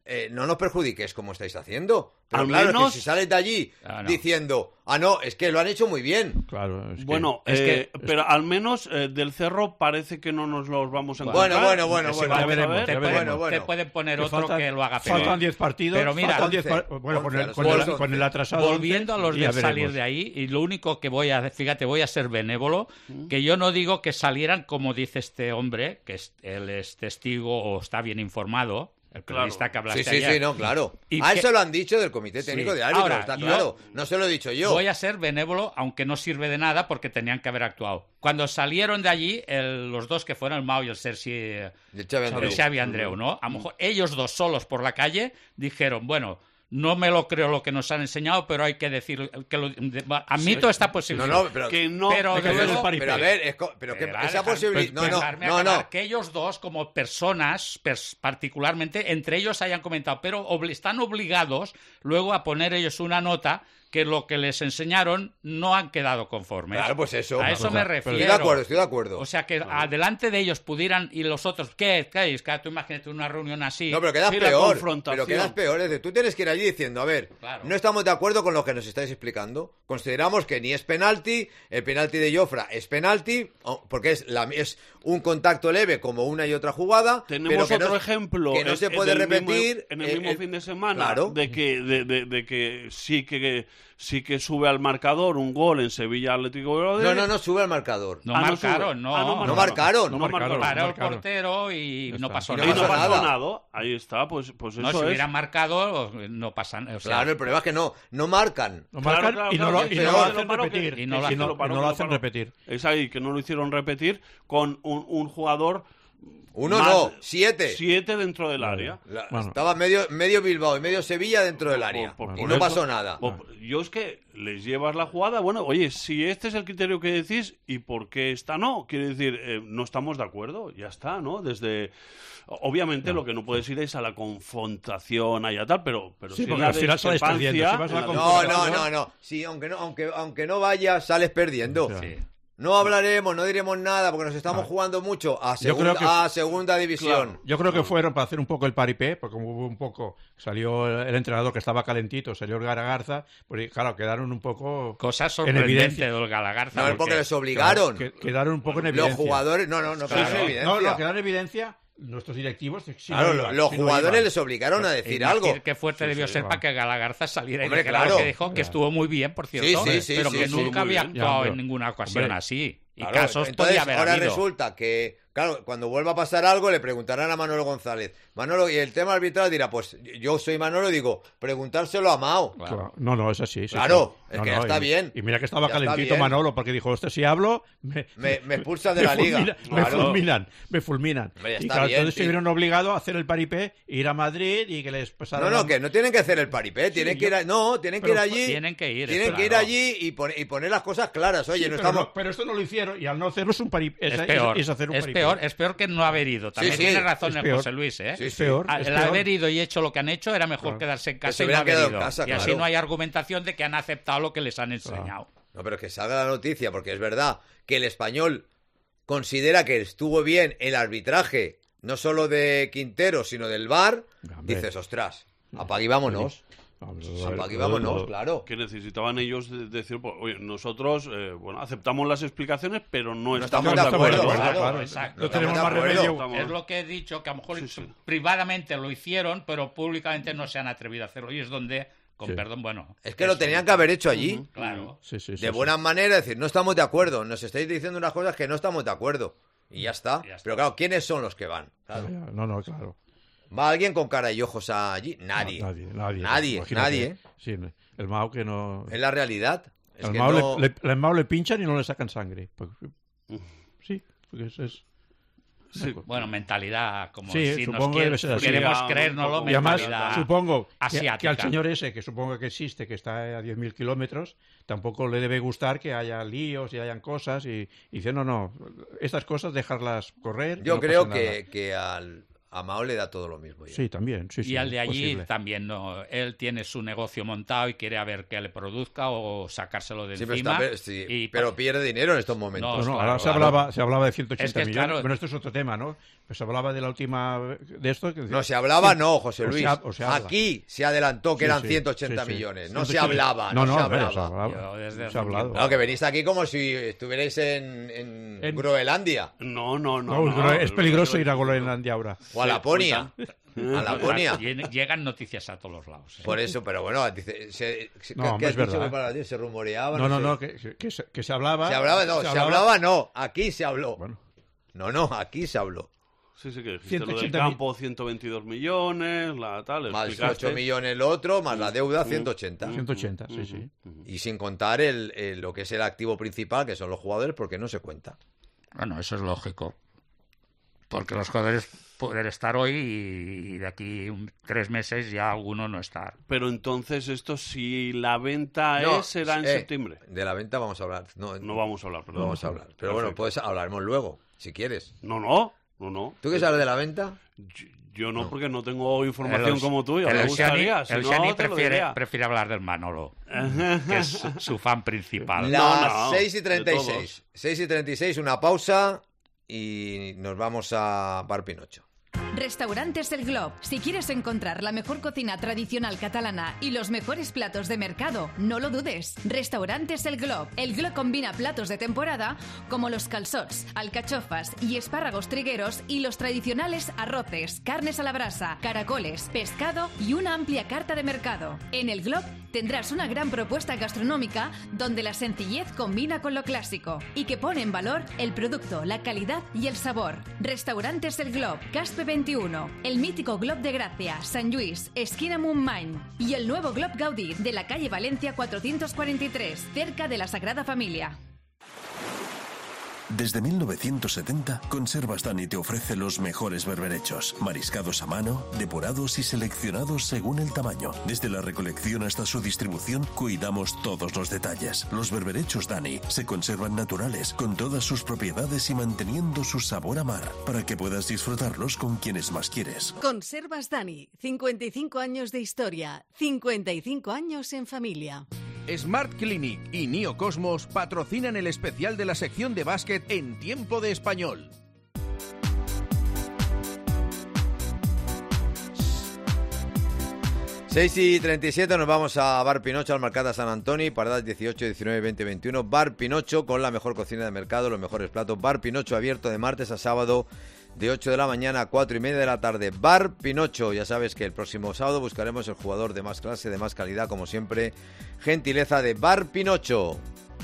eh, no nos perjudiques como estáis haciendo. Pero Al claro, menos- es que si sales de allí Ah, no. diciendo, ah, no, es que lo han hecho muy bien. Claro, es que- Bueno, es eh, que- pero al menos eh, del Cerro parece que no nos los vamos a Bueno, encontrar. bueno, bueno, Sí, bueno, vamos ya a veremos, ver. Te, ya pueden, veremos. bueno. te pueden poner que otro faltan- que lo haga peor. Faltan diez partidos. Pero mira, faltan diez once, par- bueno, con el, once, con, el, once. con el atrasado. Volviendo a los once, ya de salir veremos. de ahí, y lo único que voy a, fíjate, voy a ser benévolo, que yo no digo que salieran como dice este hombre, que es, él es testigo o está bien informado, el periodista que hablaste Sí, sí, ayer. sí, no, claro. Y A que- eso lo han dicho del Comité Técnico Sí. de Árbitros, Ahora, está yo- claro. No se lo he dicho yo. Voy a ser benévolo, aunque no sirve de nada, porque tenían que haber actuado. Cuando salieron de allí, el- los dos que fueron, el Mao y el Sergi, El Xavi Andreu. el Xavi Andreu, ¿no? A lo mejor ellos dos solos por la calle dijeron, bueno, no me lo creo lo que nos han enseñado, pero hay que decir que lo, de- admito esta No, posibilidad. no, pero, Que no, Pero hay que hacer luego- el paripé. pero a ver, es co- pero que Espera, esa dejar- posibilidad... No, no, dejarme no, acabar, no. que ellos dos, como personas, pers- particularmente, entre ellos hayan comentado, pero obli- están obligados luego a poner ellos una nota que lo que les enseñaron no han quedado conformes. Claro, pues eso. A eso Pero- me pero refiero. Estoy de acuerdo, estoy de acuerdo. O sea, que adelante de ellos pudieran y los otros, ¿qué? ¿Qué es? Que tú imagínate una reunión así. No, pero quedas Sí, la peor. confrontación. Pero quedas peor. Es decir, tú tienes que ir allí diciendo, a ver, Claro. no estamos de acuerdo con lo que nos estáis explicando. Consideramos que ni es penalti, el penalti de Jofra es penalti, o- porque es, la, es un contacto leve como una y otra jugada. Tenemos pero que otro no- ejemplo que no en- se en puede el mismo- repetir. en el eh, mismo el- fin de semana Claro. de que de, de- de que sí que sí que sube al marcador un gol en Sevilla Atlético de No, no, no sube al marcador. No Ah, no marcaron, sube. no. Ah, No marcaron. No No marcaron. marcaron. Paró el marcaron. portero y Ya no está. pasó Y no Y nada. no pasa pasó nada. nada. Ahí está, pues, pues No, eso si es. hubieran marcado, no pasan. O sea, Claro, el problema es que no, no marcan. Lo Claro, marcan claro, y no claro, lo, que y se no lo lo hacen paró, que- repetir. y no lo y hacen- no, lo paró, y no lo lo hacen paró. repetir. Es ahí que no lo hicieron repetir con un, un jugador. Uno más- no, siete. Siete dentro del área. La- Bueno. Estaba medio, medio Bilbao y medio Sevilla dentro del área. Por- por- y por no eso- pasó nada. por- Yo es que les llevas la jugada, bueno, oye, si este es el criterio que decís, ¿y por qué esta no? Quiere decir, eh, no estamos de acuerdo, ya está, ¿no? Desde... Obviamente lo que no puedes ir es a la confrontación allá tal, pero, pero Sí, si porque la al final sales discrepancia, perdiendo, si vas a la en la No, confrontación- no, no, no. Sí, aunque no, aunque, aunque no vayas, sales perdiendo. O sea, sí. No hablaremos, no diremos nada, porque nos estamos jugando mucho a, Yo segunda- creo que- a segunda división. Claro. Yo creo que fueron para hacer un poco el paripé, porque como hubo un poco, salió el, el entrenador que estaba calentito, salió el Garagarza, pues claro, quedaron un poco Cosa en sorprendente evidencia. del Galagarza. No, es porque les obligaron. Que- quedaron un poco en Los evidencia. jugadores, no, no, no, Claro. quedaron en evidencia. No, no, quedaron en evidencia nuestros directivos. si Claro, no lo- iban, los si no jugadores iban. les obligaron a decir Imagínate algo. Qué fuerte Sí, debió sí, ser va. para que Galagarza saliera Hombre, y dijera claro. lo que dijo, que estuvo muy bien, por cierto, Sí, sí, sí, pero sí, que sí, nunca muy había bien. actuado Ya, en hombre. ninguna ocasión Hombre. así. Y Claro, casos entonces, podía haber ahora habido. resulta que, claro, cuando vuelva a pasar algo, le preguntarán a Manolo González. Manolo, y el tema arbitral dirá, pues yo soy Manolo y digo, preguntárselo a Mao. Claro. No, no, es así. sí, Claro, sí. es No, que no, ya está y- bien. Y mira que estaba Ya está calentito bien. Manolo, porque dijo, este si hablo, me, Me, me expulsan de me la liga. fulmina- me Claro. fulminan, me fulminan. Hombre, ya Y está claro, bien, entonces sí. se vieron obligados a hacer el paripé, ir a Madrid y que les pasara No, no, que no tienen que hacer el paripé, tienen que yo- ir a- no, tienen que ir pero allí. tienen que ir, Tienen que ir claro. allí y, pon- y poner las cosas claras. Oye, Sí, no pero, estamos. no- pero esto no lo hicieron y al no hacerlo es un paripé. Es Es, peor, es hacer un es paripé. peor, es peor que no haber ido. También Sí, sí, tiene razón es el peor. José Luis, ¿eh? Sí, Es sí. peor. Al es el peor. haber ido y hecho lo que han hecho era mejor Claro. quedarse en Que casa se y no hubieran haber quedado en ido. casa, y así claro. no hay argumentación de que han aceptado lo que les han enseñado. No, pero que salga la noticia, porque es verdad que el español considera que estuvo bien el arbitraje, no solo de Quintero, sino del V A R. Hombre. Dices, ostras, apague y vámonos. Hombre, Apague y lo- vámonos, lo- claro. Que necesitaban ellos de- decir, pues, oye, nosotros, eh, bueno, aceptamos las explicaciones, pero no, No estamos, estamos de de acuerdo. acuerdo, Exacto, claro. exacto. No Estamos tenemos de más acuerdo. remedio. Estamos- Es lo que he dicho, que a lo mejor Sí, sí. privadamente lo hicieron, pero públicamente no se han atrevido a hacerlo. Y es donde, con Sí. perdón, bueno. Es que lo eso, tenían que haber hecho allí. Claro. Sí, sí, sí, De sí. buena manera, decir, no estamos de acuerdo. Nos estáis diciendo unas cosas que no estamos de acuerdo. Y ya está. Ya está. Pero claro, ¿quiénes son los que van? Claro. No, no, claro. ¿Va alguien con cara y ojos allí? Nadie. No, nadie, nadie. Nadie, Imagínate. nadie. ¿eh? Sí, el Mao que no... Es la realidad. Es Al que Mao, no- le, le- al Mao le pinchan y no le sacan sangre. Pues- sí, porque es... es- Sí. Bueno, mentalidad, como Sí, si nos supongo quiere- debe ser así. queremos Ya, creérnoslo, un Y además, mentalidad supongo que, asiática. que al señor ese, que supongo que existe, que está a diez mil kilómetros, tampoco le debe gustar que haya líos y hayan cosas. Y, y dice, no, no, estas cosas dejarlas correr. Yo no creo pasa nada. que, que al, A Mao le da todo lo mismo. Ya. Sí, también. Sí, sí, y al de allí posible. también no. Él tiene su negocio montado y quiere a ver qué le produzca o sacárselo de Sí, pero, encima. está- sí, y- pero pierde dinero en estos momentos. No, No, no, claro, ahora se claro. hablaba, se hablaba de ciento ochenta Es que, millones. claro- Bueno, esto es otro tema, ¿no? Pues se hablaba de la última de esto. Que No se hablaba, no, José o Luis. se ha- o se habla. Aquí se adelantó que Sí, eran sí, ciento ochenta sí, sí. millones. No se ciento ochenta. hablaba, No, no, no, se a ver, hablaba. se hablaba. Yo desde Se ha hace hablado. Claro, que venís aquí como si estuvierais en, en, En- Groenlandia No, no, no. No, no, es no, peligroso no, ir a no, Groenlandia ahora. o a Laponia. A Laponia. Lle- Llegan noticias a todos los lados. ¿eh? Por eso, pero bueno, dice, se, se- No, ¿qué hombre, has es dicho verdad. que para ti se rumoreaba? No, no, sé. no, que, que, se, que se hablaba. Se hablaba, no, se, hablaba, no. Aquí se habló. Bueno, No, no, aquí se habló. Sí, sí, que dijiste ciento lo del ochenta mil. campo, ciento veintidós millones, la tal, Más explicaste. ocho millones el otro, más la deuda, Mm, ciento ochenta. ciento ochenta, sí, sí. Y sin contar el, el- lo que es el activo principal, que son los jugadores, porque no se cuenta. Bueno, eso es lógico. Porque los jugadores pueden estar hoy y, y de aquí un- tres meses ya alguno no está. Pero entonces esto, si la venta No, es, será en eh, septiembre. De la venta vamos a hablar. No, No vamos a hablar, no perdón. vamos a hablar. Pero bueno, Perfecto. pues hablaremos luego, si quieres. No, no, no, no. ¿Tú qué sabes de la venta? Yo, yo no, No. porque no tengo información El- como tú, ya el me Xani- gustaría. Si el no, Xani te lo prefiere, diría. prefiere hablar del Manolo, que es su, su fan principal. La- Las no, seis y de treinta y todos. seis. seis y treinta y seis, una pausa y nos vamos a Bar Pinocho. Restaurantes El Glob. Si quieres encontrar la mejor cocina tradicional catalana y los mejores platos de mercado, no lo dudes. Restaurantes El Glob. El Glob combina platos de temporada como los calçots, alcachofas y espárragos trigueros y los tradicionales arroces, carnes a la brasa, caracoles, pescado y una amplia carta de mercado. En El Glob tendrás una gran propuesta gastronómica donde la sencillez combina con lo clásico y que pone en valor el producto, la calidad y el sabor. Restaurantes El Glob, Caspe veintiuno, el mítico Glob de Gracia, San Luis, esquina Montmany y el nuevo Glob Gaudí de la calle Valencia cuatrocientos cuarenta y tres, cerca de la Sagrada Familia. Desde mil novecientos setenta, Conservas Dani te ofrece los mejores berberechos, mariscados a mano, depurados y seleccionados según el tamaño. Desde la recolección hasta su distribución, cuidamos todos los detalles. Los berberechos Dani se conservan naturales, con todas sus propiedades y manteniendo su sabor a mar, para que puedas disfrutarlos con quienes más quieres. Conservas Dani, cincuenta y cinco años de historia, cincuenta y cinco años en familia. Smart Clinic y Neocosmos patrocinan el especial de la sección de básquet en Tiempo de Español. seis y treinta y siete, nos vamos a Bar Pinocho, al Mercado San Antonio, paradas dieciocho, diecinueve, veinte, veintiuno. Bar Pinocho con la mejor cocina de mercado, los mejores platos. Bar Pinocho abierto de martes a sábado de ocho de la mañana a cuatro y media de la tarde. Bar Pinocho, ya sabes que el próximo sábado buscaremos el jugador de más clase, de más calidad, como siempre. Gentileza de Bar Pinocho.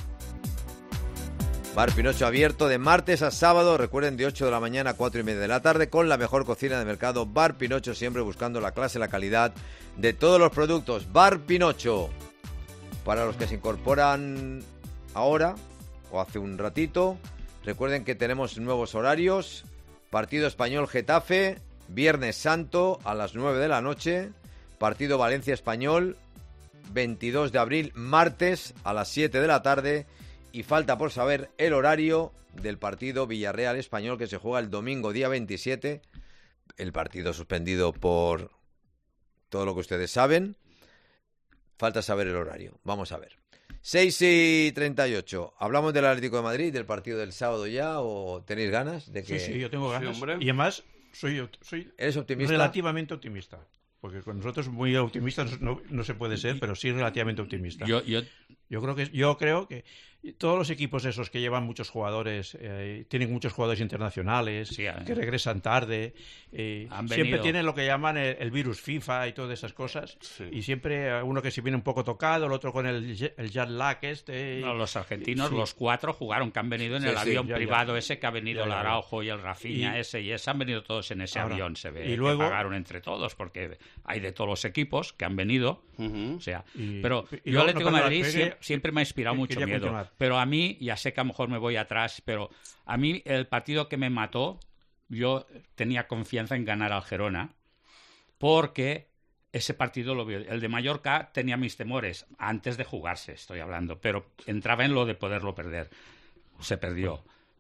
Bar Pinocho abierto de martes a sábado, recuerden, de ocho de la mañana a cuatro y media de la tarde, con la mejor cocina de mercado. Bar Pinocho, siempre buscando la clase, la calidad de todos los productos. Bar Pinocho. Para los que se incorporan ahora o hace un ratito, recuerden que tenemos nuevos horarios. Partido Español Getafe, Viernes Santo a las nueve de la noche. Partido Valencia Español, veintidós de abril, martes a las siete de la tarde. Y falta por saber el horario del partido Villarreal Español, que se juega el domingo día veintisiete. El partido suspendido por todo lo que ustedes saben. Falta saber el horario. Vamos a ver. seis y treinta y ocho. ¿Hablamos del Atlético de Madrid, del partido del sábado ya? ¿O tenéis ganas de que...? Sí, sí, yo tengo ganas. Sí, hombre. y además, soy, soy ¿Eres optimista? relativamente optimista. Porque con nosotros muy optimistas no, no se puede ser, pero sí relativamente optimista. Yo, yo, Yo creo que yo creo que todos los equipos esos que llevan muchos jugadores, eh, tienen muchos jugadores internacionales, Sí, eh. que regresan tarde, eh, Han siempre venido. tienen lo que llaman el, el virus FIFA y todas esas cosas, Sí. y siempre uno que se viene un poco tocado, el otro con el, jet- el jet lag este. y- no, los argentinos, Sí. los cuatro jugaron, que han venido en Sí, el sí, avión ya, ya. privado ese, que ha venido Ya, el ya, ya. Araujo y el Rafinha Y- ese y ese, han venido todos en ese Ahora, avión, se ve, y que luego- pagaron entre todos, porque hay de todos los equipos que han venido, Ujú. o sea, Y- pero y yo luego- Atlético no, de perdona, Madrid pegué- sie- siempre me ha inspirado que- mucho quería miedo, continuar. pero a mí, ya sé que a lo mejor me voy atrás, pero a mí el partido que me mató, yo tenía confianza en ganar al Gerona, porque ese partido lo vi. El de Mallorca tenía mis temores, antes de jugarse estoy hablando, pero entraba en lo de poderlo perder. Se perdió.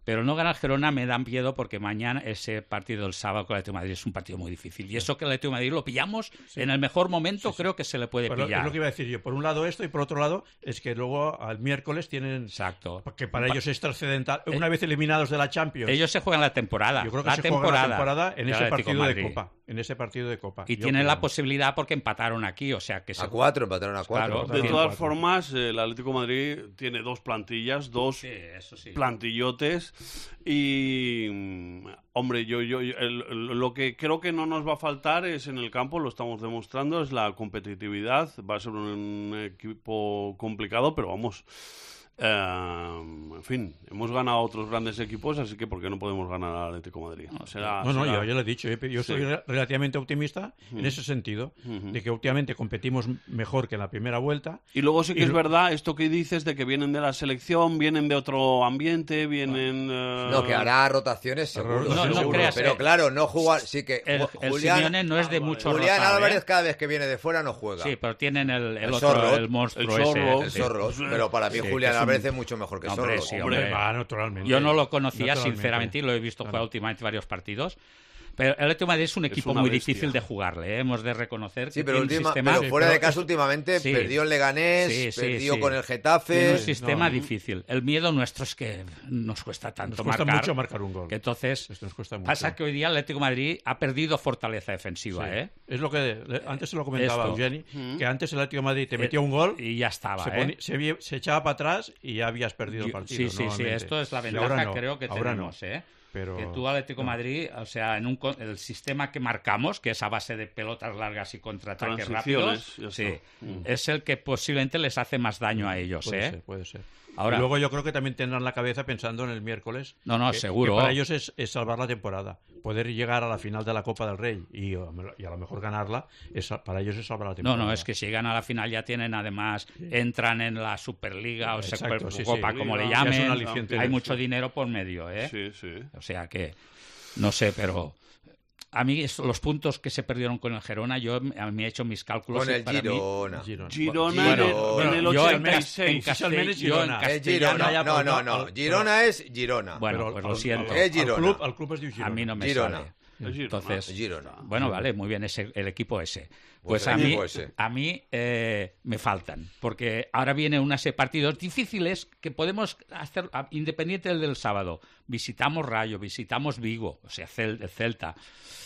Pero no ganar Gerona me da miedo porque mañana ese partido del sábado con el Atlético de Madrid es un partido muy difícil. Y eso que el Atlético de Madrid lo pillamos sí. en el mejor momento, sí, sí. creo que se le puede Pero pillar. Es lo que iba a decir yo. Por un lado esto y por otro lado es que luego al miércoles tienen... Exacto. Que para ellos es trascendental. Una vez eliminados de la Champions... Ellos se juegan la temporada. Yo creo que la se temporada, juegan la temporada en ese partido de, de Copa. En ese partido de Copa. Y tienen creo. la posibilidad porque empataron aquí, o sea que... A se... cuatro, empataron a cuatro. Claro, de todas cuatro. formas, el Atlético de Madrid tiene dos plantillas, dos sí, eso sí. plantillotes y... Hombre, yo, yo, el, lo que creo que no nos va a faltar es en el campo, lo estamos demostrando, es la competitividad. Va a ser un equipo complicado, pero vamos... Eh, en fin, hemos ganado a otros grandes equipos, así que ¿por qué no podemos ganar al Atlético de Madrid? Será, no, no, será... yo ya lo he dicho, yo soy sí. relativamente optimista uh-huh. en ese sentido, uh-huh. de que últimamente competimos mejor que en la primera vuelta. Y luego sí que y es lo... verdad esto que dices de que vienen de la selección, vienen de otro ambiente, vienen... Uh... No, que hará rotaciones seguro, no, no seguro. creas, pero eh, claro, no jugar, sí que el, Julián, el Simeone no es de mucho Julián rotar, Álvarez ¿eh? cada vez que viene de fuera no juega. Sí, pero tienen el, el, el otro, zorro, el monstruo el zorro, ese. El zorro, sí. Pero para mí sí, Julián es Álvarez un... es mucho mejor que no, Zorro. Sí, hombre, hombre. va, naturalmente. Yo no lo conocía, naturalmente. sinceramente, y lo he visto jugar últimamente varios partidos. Pero el Atlético de Madrid es un equipo es muy bestia. difícil de jugarle, ¿eh? Hemos de reconocer Sí, que pero, tiene última, un sistema... pero fuera sí, de pero casa últimamente sí. perdió en Leganés, Sí, sí, perdió sí. con el Getafe. Tiene un sistema no. difícil. El miedo nuestro es que nos cuesta tanto nos cuesta marcar. mucho marcar un gol. Que entonces Esto nos cuesta mucho. pasa que hoy día el Atlético de Madrid ha perdido fortaleza defensiva, Sí. ¿eh? Es lo que antes se lo comentaba Esto. Eugeni, Mm. que antes el Atlético de Madrid te metía un gol y ya estaba, se, ¿eh? ponía, se, vi- se echaba para atrás y ya habías perdido el partido. Sí, sí, sí, normalmente. esto es la Y ventaja ahora no, creo que ahora tenemos, no. ¿eh? Pero... Que tú, Atlético de no. Madrid, o sea, en un con- el sistema que marcamos, que es a base de pelotas largas y contraataques rápidos, Transiciones, sí, ya está. Mm. es el que posiblemente les hace más daño a ellos, Puede ¿eh? ser, puede ser. Ahora- Y luego yo creo que también tendrán la cabeza pensando en el miércoles. No, no, que, seguro. que para ellos es, es salvar la temporada. Poder llegar a la final de la Copa del Rey y, y a lo mejor ganarla, es, para ellos es salvar la No, temporada. no, es que si llegan a la final ya tienen, además, entran en la Superliga o Exacto, sí, Supercopa, sí. como le Ya es un llamen. aliciente. Hay mucho dinero por medio, ¿eh? Sí, sí. O sea que, no sé, pero... A mí es- los puntos que se perdieron con el Girona, yo a mí he hecho mis cálculos. Con y el para mí- Girona. Girona. Girona Bueno, en el- bueno, en el yo en ochenta y cas- en seis. Castell- Oficialmente yo en Girona. Es castellano Girona. ya No, por- no, al- no. al- Girona es Girona. Bueno, Pero pues al- lo siento. Al, Es al Girona. club, al club es de Girona. A mí no me Girona. sale. Es Girona. Entonces, Girona. bueno, vale, muy bien, ese, el equipo ese. Pues, Pues el a mí, equipo ese. a mí eh, me faltan, porque ahora vienen unos partidos difíciles que podemos hacer, a- independiente del del sábado. Visitamos Rayo, visitamos Vigo, o sea, Cel- el Celta.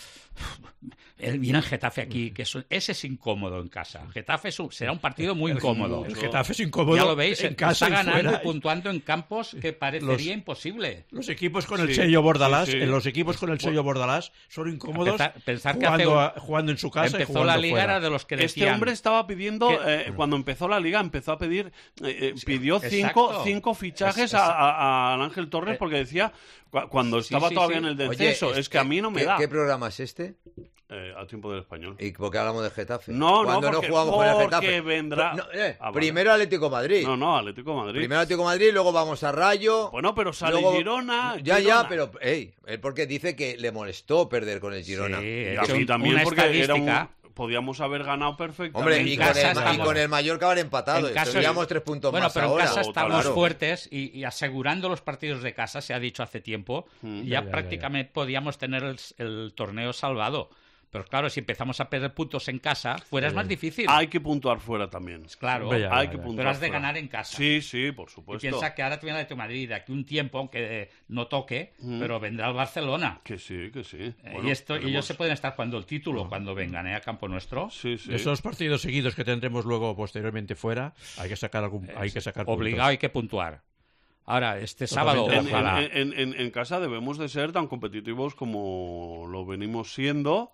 El, viene el Getafe aquí, que eso- ese es incómodo en casa. Getafe es un- será un partido muy incómodo. El Getafe es incómodo. Ya lo veis, en casa está y ganando fuera. y puntuando en campos que parecería Los- imposible. Los equipos con el Sí, sello Bordalás, sí, sí. en los equipos con el sello Bordalás son incómodos Pensar- pensar que jugando, hace- a- jugando en su casa y Empezó jugando la liga, fuera. era de los que Este decían... hombre estaba pidiendo, que- eh, cuando empezó la liga, empezó a pedir, eh, eh, pidió cinco, exacto. cinco fichajes Es- a, es- a- a Ángel Torres Eh, porque decía, cu- cuando sí, estaba sí, todavía sí. en el Oye, descenso, es que a mí no me ¿qué, da. ¿Qué programa es este? Eh, a tiempo del español. ¿Y por qué hablamos de Getafe? No, no, Cuando porque- jugamos con el porque Getafe. vendrá- No, eh, Ah, vale. Primero Atlético Madrid. No, no, Atlético de Madrid. Primero Atlético Madrid, luego vamos a Rayo. Bueno, pero sale luego- Girona. Ya, Girona. ya, pero ey, él porque dice que le molestó perder con el Girona. Sí, Y he a hecho mí un- también una porque era estadística. un, podíamos haber ganado perfectamente. Hombre, y en con, casa el, Ma- y estamos- con el Mallorca haber empatado. En casa- Tendríamos tres puntos bueno, más pero ahora. en casa estamos Claro. fuertes y, y asegurando los partidos de casa, se ha dicho hace tiempo, Mm. ya, Ya, ya, ya, prácticamente podíamos tener el, el torneo salvado. Pero claro, si empezamos a perder puntos en casa, fuera es más difícil. Hay que puntuar fuera también. Claro, Hombre, ya, Hay ya, que ya. puntuar pero has de fuera. ganar en casa. Sí, sí, por Y supuesto. piensa que ahora tiene el Atlético de Madrid de aquí un tiempo, aunque eh, no toque, Mm. pero vendrá el Barcelona. Que sí, que sí. Eh, Bueno, y esto, y veremos. ellos se pueden estar jugando el título cuando vengan ¿eh? a campo nuestro. Sí, sí. Esos partidos seguidos que tendremos luego posteriormente fuera, hay que sacar algún, hay que sacar Obligado, puntos. hay que puntuar. Ahora, este Totalmente sábado, de En, ojalá. en- en- en- en casa debemos de ser tan competitivos como lo venimos siendo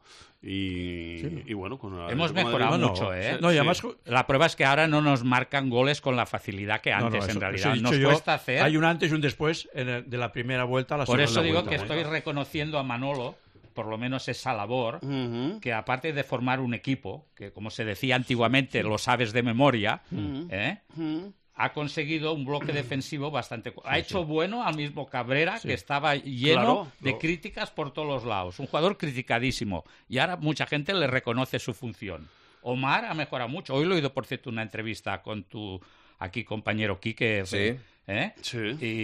y, Sí. y bueno, con el Hemos Atlético de mejorado Madrid- No, mucho, ¿eh? No, y Sí. además La prueba es que ahora no nos marcan goles con la facilidad que No, no, antes, eso- en eso realidad. he dicho Nos yo, cuesta hacer. Hay un antes y un después en el- de la primera vuelta a la Por segunda eso digo vuelta, que ¿eh? estoy reconociendo a Manolo, por lo menos esa labor, Ujú. que aparte de formar un equipo, que como se decía antiguamente, lo sabes de memoria, ¿eh? Ujú. ha conseguido un bloque defensivo bastante... ha hecho bueno al mismo Cabrera, Sí. que estaba lleno Claro. de Lo- críticas por todos los lados. Un jugador criticadísimo. Y ahora mucha gente le reconoce su función. Omar ha mejorado mucho. Hoy lo he oído, por cierto, una entrevista con tu aquí compañero Quique, Sí. ¿eh? Sí.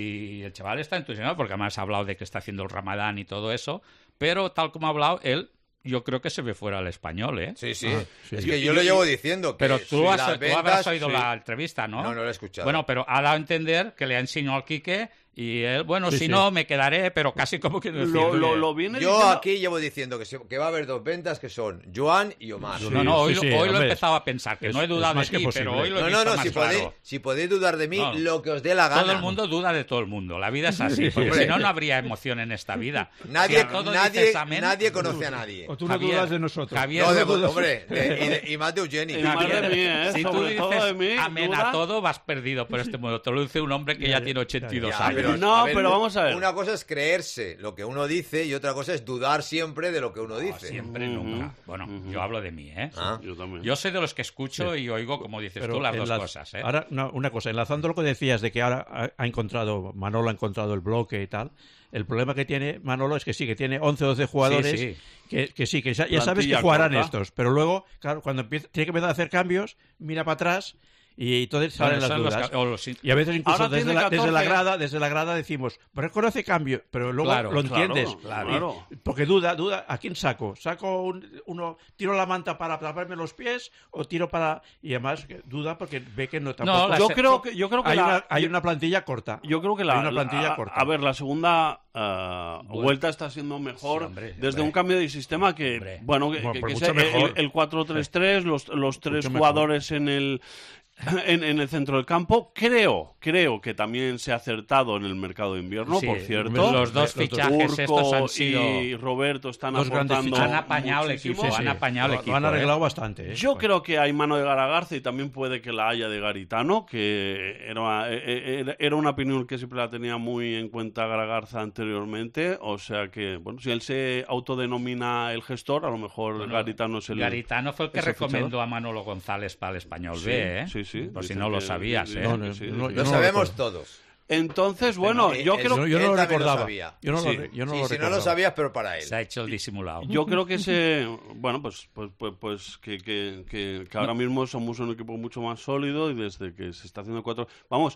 Y el chaval está entusiasmado porque además ha hablado de que está haciendo el Ramadán y todo eso, pero tal como ha hablado, él... Yo creo que se ve fuera al español, ¿eh? Sí, sí. Ah, sí. Es que yo, yo lo llevo diciendo. Que pero tú, si has, las tú ventas, habrás oído sí. la entrevista, ¿no? No, no lo he escuchado. Bueno, pero ha dado a entender que le ha enseñado al Quique y él, bueno, Sí, si sí. no, me quedaré, pero casi como que decir... Lo, lo, lo viene Yo diciendo- aquí llevo diciendo que, se- que va a haber dos ventas que son Joan y Omar. Sí, No, no, hoy, sí, sí, hoy lo he hombre. empezado a pensar, que Es- no he es dudado más de que ti, pero posible. hoy lo he No, visto no, no, más si podéis, claro. si podéis dudar de mí, No. lo que os dé la gana. Todo el mundo duda de todo el mundo. La vida es así, Sí, porque sí. si no, no habría emoción en esta vida. Nadie, Si a todo nadie, dices amén, nadie conoce a nadie. O tú no Javier, dudas de nosotros. Javier, No, de, no dudas. hombre, de- y, de- y más de Eugeni. Y más de Javier, mí, ¿eh? si tú Sobre todo dices de mí, amén duda. a todo, vas perdido por este modo. Te lo dice un hombre que ya, Ya, tiene ochenta y dos Ya, años. pero, No, a ver, pero vamos a ver. Una cosa es creerse lo que uno dice y otra cosa es dudar siempre de lo que uno No, dice. siempre, Ujú. nunca. Bueno, Ujú. yo hablo de mí, ¿eh? Ah. Yo también. Yo soy de los que escucho Sí. y oigo, como dices Pero tú, las en dos la- cosas, ¿eh? Ahora, una, una cosa, enlazando lo que decías de que ahora ha, ha encontrado, Manolo ha encontrado el bloque y tal, el problema que tiene Manolo es que sí, que tiene once o doce jugadores, Sí, sí. Que, que sí, que ya, ya sabes Plantilla que jugarán corta. estos, pero luego, claro, cuando empieza, tiene que empezar a hacer cambios, mira para atrás y entonces salen Bueno, las son los dudas. ca- o los- Y a veces incluso Ahora desde tiene la, desde la catorce. grada, desde la grada decimos, pero él conoce cambio, pero luego Claro, lo claro, entiendes. claro. Y- Claro. Porque duda, duda, ¿a quién saco? ¿Saco un- uno, tiro la manta para taparme los pies o tiro para...? Y además que duda porque ve que no tampoco... la Yo se- creo que, yo creo que hay, la, una, hay una plantilla corta. yo creo que la, Hay una plantilla la- a, corta. a ver, la segunda ah, Bueno. vuelta está siendo mejor Sí, hombre, desde hombre. un cambio de sistema que, Hombre. bueno, que, Bueno, que- pero que mucho sea mejor. el, el cuatro tres tres, los, los tres Mucho mejor. jugadores en el en, en el centro del campo. Creo, creo que también se ha acertado en el mercado de invierno, Sí, por cierto. los dos Los dos. fichajes Urco estos han sido... y Roberto están Dos grandes aportando fichajes. Han apañado el muchísimo. equipo, han apañado el lo, equipo. lo han ¿eh? arreglado bastante. ¿eh? Yo creo que hay mano de Garagarza y también puede que la haya de Garitano, que era, eh, era- era una opinión que siempre la tenía muy en cuenta Garagarza anteriormente. O sea que, bueno, si él se autodenomina el gestor, a lo mejor Bueno, Garitano es el... Garitano fue el que es el recomendó fichador. a Manolo González para el Español Sí, B, ¿eh? sí, sí. Por si Dicen no lo que- sabías, sí, ¿eh? No, no, sí, no, sí. yo Lo no sabemos recuerdo. todos. Entonces, bueno, Eh, yo el- creo Yo, que... yo no Él lo también lo recordaba. sabía. Yo no, Sí. lo, re- yo no Sí, lo si no recordaba. lo sabías, pero para él. Se ha hecho el disimulado. Yo creo que ese, bueno, pues, pues, pues, pues que, que, que, que ahora mismo somos un equipo mucho más sólido y desde que se está haciendo cuatro, vamos,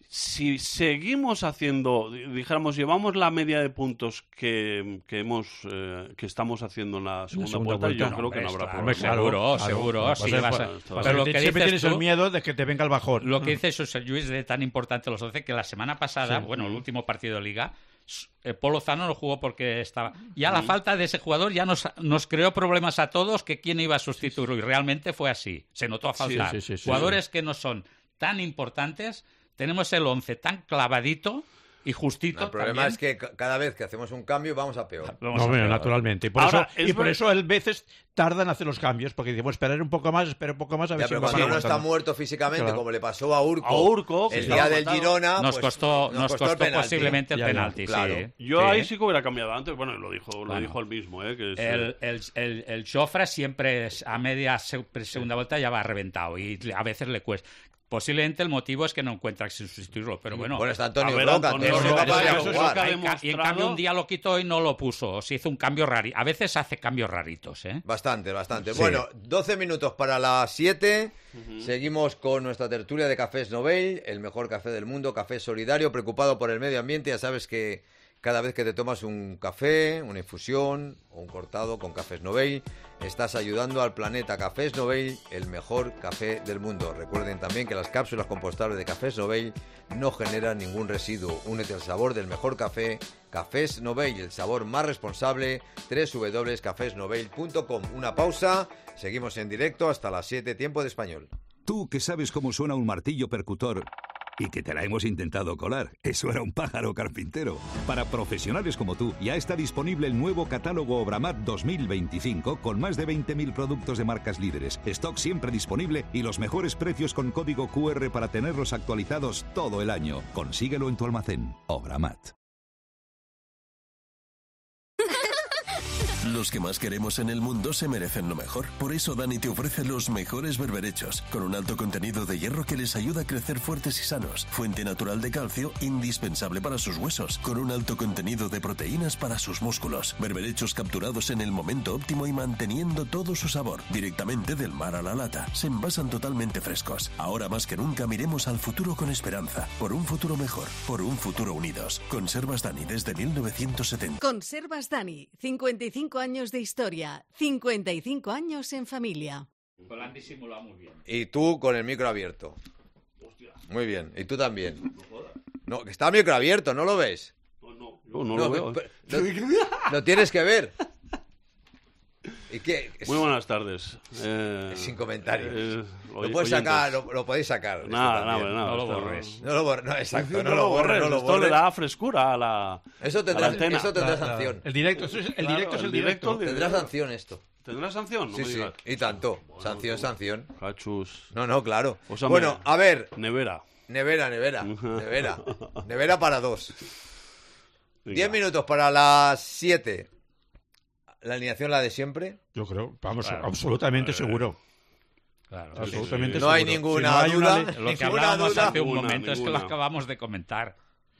si seguimos haciendo, dijéramos, llevamos la media de puntos que, que hemos, eh, que estamos haciendo en la segunda, segunda vuelta, vuelta. yo creo que no habrá Claro, problema. Claro, seguro, claro. seguro. Va a sí, ser- vas a- va- Pero Pero lo que siempre dices tienes tú, el miedo de que te venga el bajón. lo que dice José Luis de tan importante los once, que la semana pasada, Sí. bueno, el último partido de Liga, s- eh, Polo Zano no jugó porque estaba... Ya la falta de ese jugador ya nos, nos creó problemas a todos que quién iba a sustituirlo, y realmente fue así. Se notó a faltar. sí, sí, sí, Jugadores que no son tan importantes, tenemos el once tan clavadito y justito No, el problema también. es que ca- cada vez que hacemos un cambio vamos a peor. Vamos No, a hombre, ver. naturalmente. Y por, Ahora, eso, es y por ver- eso a veces tardan en hacer los cambios, porque decimos, esperar un poco más, espera un poco más, a ver Ya, si pero nos cuando van uno está aguantando. muerto físicamente, Claro. como le pasó a Urco, A Urco, que el estaba día del matado. Girona, Nos pues, costó, nos el costó penalti. posiblemente el Ya, ya, penalti, claro. sí. Yo Sí. ahí sí que hubiera cambiado antes, bueno, lo dijo, lo Bueno. dijo él mismo, ¿eh? Que es, El, el, el, el Jofre siempre es a media se- segunda vuelta ya va reventado y a veces le cuesta. Posiblemente el motivo es que no encuentra sin sustituirlo, pero bueno. Bueno, está Antonio A ver, Roca, Antonio Antonio Roca, Roca podría eso es jugar. lo que ha Hay ca- y en demostrado- cambio un día lo quitó y no lo puso. O se hizo un cambio raro. A veces hace cambios raritos, ¿eh? Bastante, bastante. Sí. Bueno, doce minutos para las siete. Seguimos con nuestra tertulia de Cafés Novell, el mejor café del mundo, café solidario, preocupado por el medio ambiente. Ya sabes que cada vez que te tomas un café, una infusión o un cortado con Cafés Novell, estás ayudando al planeta. Cafés Novell, el mejor café del mundo. Recuerden también que las cápsulas compostables de Cafés Novell no generan ningún residuo. Únete al sabor del mejor café. Cafés Novell, el sabor más responsable. doble u doble u doble u punto cafés novell punto com. Una pausa. Seguimos en directo hasta las siete, tiempo de español. Tú que sabes cómo suena un martillo percutor y que te la hemos intentado colar. Eso era un pájaro carpintero. Para profesionales como tú, ya está disponible el nuevo catálogo Obramat dos mil veinticinco con más de veinte mil productos de marcas líderes. Stock siempre disponible y los mejores precios con código cu erre para tenerlos actualizados todo el año. Consíguelo en tu almacén. Obramat. Los que más queremos en el mundo se merecen lo mejor. Por eso Dani te ofrece los mejores berberechos, con un alto contenido de hierro que les ayuda a crecer fuertes y sanos. Fuente natural de calcio, indispensable para sus huesos, con un alto contenido de proteínas para sus músculos. Berberechos capturados en el momento óptimo y manteniendo todo su sabor, directamente del mar a la lata. Se envasan totalmente frescos. Ahora más que nunca miremos al futuro con esperanza. Por un futuro mejor, por un futuro unidos. Conservas Dani desde mil novecientos setenta. Conservas Dani, cincuenta y cinco años de historia, cincuenta y cinco años en familia. Lo han disimulado muy bien. Y tú con el micro abierto. Muy bien. Y tú también. No, que está el micro abierto, ¿no lo ves? No, no, no, no lo veo. Pero, lo, lo tienes que ver. ¿Y qué? Muy buenas tardes. Eh, Sin comentarios. Eh, lo puedes sacar, lo, lo podéis sacar. Nada, nada, nada. No lo borres. No lo borres, no, exacto. No, no lo borres, no lo Esto borres. le da frescura a la. Eso tendrá, a la antena. eso tendrá La- la- sanción. El directo, eso es- el Claro, directo es el el directo. directo, Tendrá sanción esto. ¿Tendrá sanción? No Sí, me sí. digas. Y tanto. Bueno, sanción, tú- sanción. Cachus. No, no, claro. O sea, bueno, me- a ver. Nevera. Nevera, nevera. Nevera. Nevera para dos. Venga. Diez minutos para las siete. La alineación la de siempre. Yo creo, vamos, Claro. absolutamente seguro. Claro, Absolutamente No hay seguro. ninguna Si no hay una duda. le- Lo que Ninguna hablábamos duda. hace un Ninguna, momento es que lo ninguna. acabamos de comentar.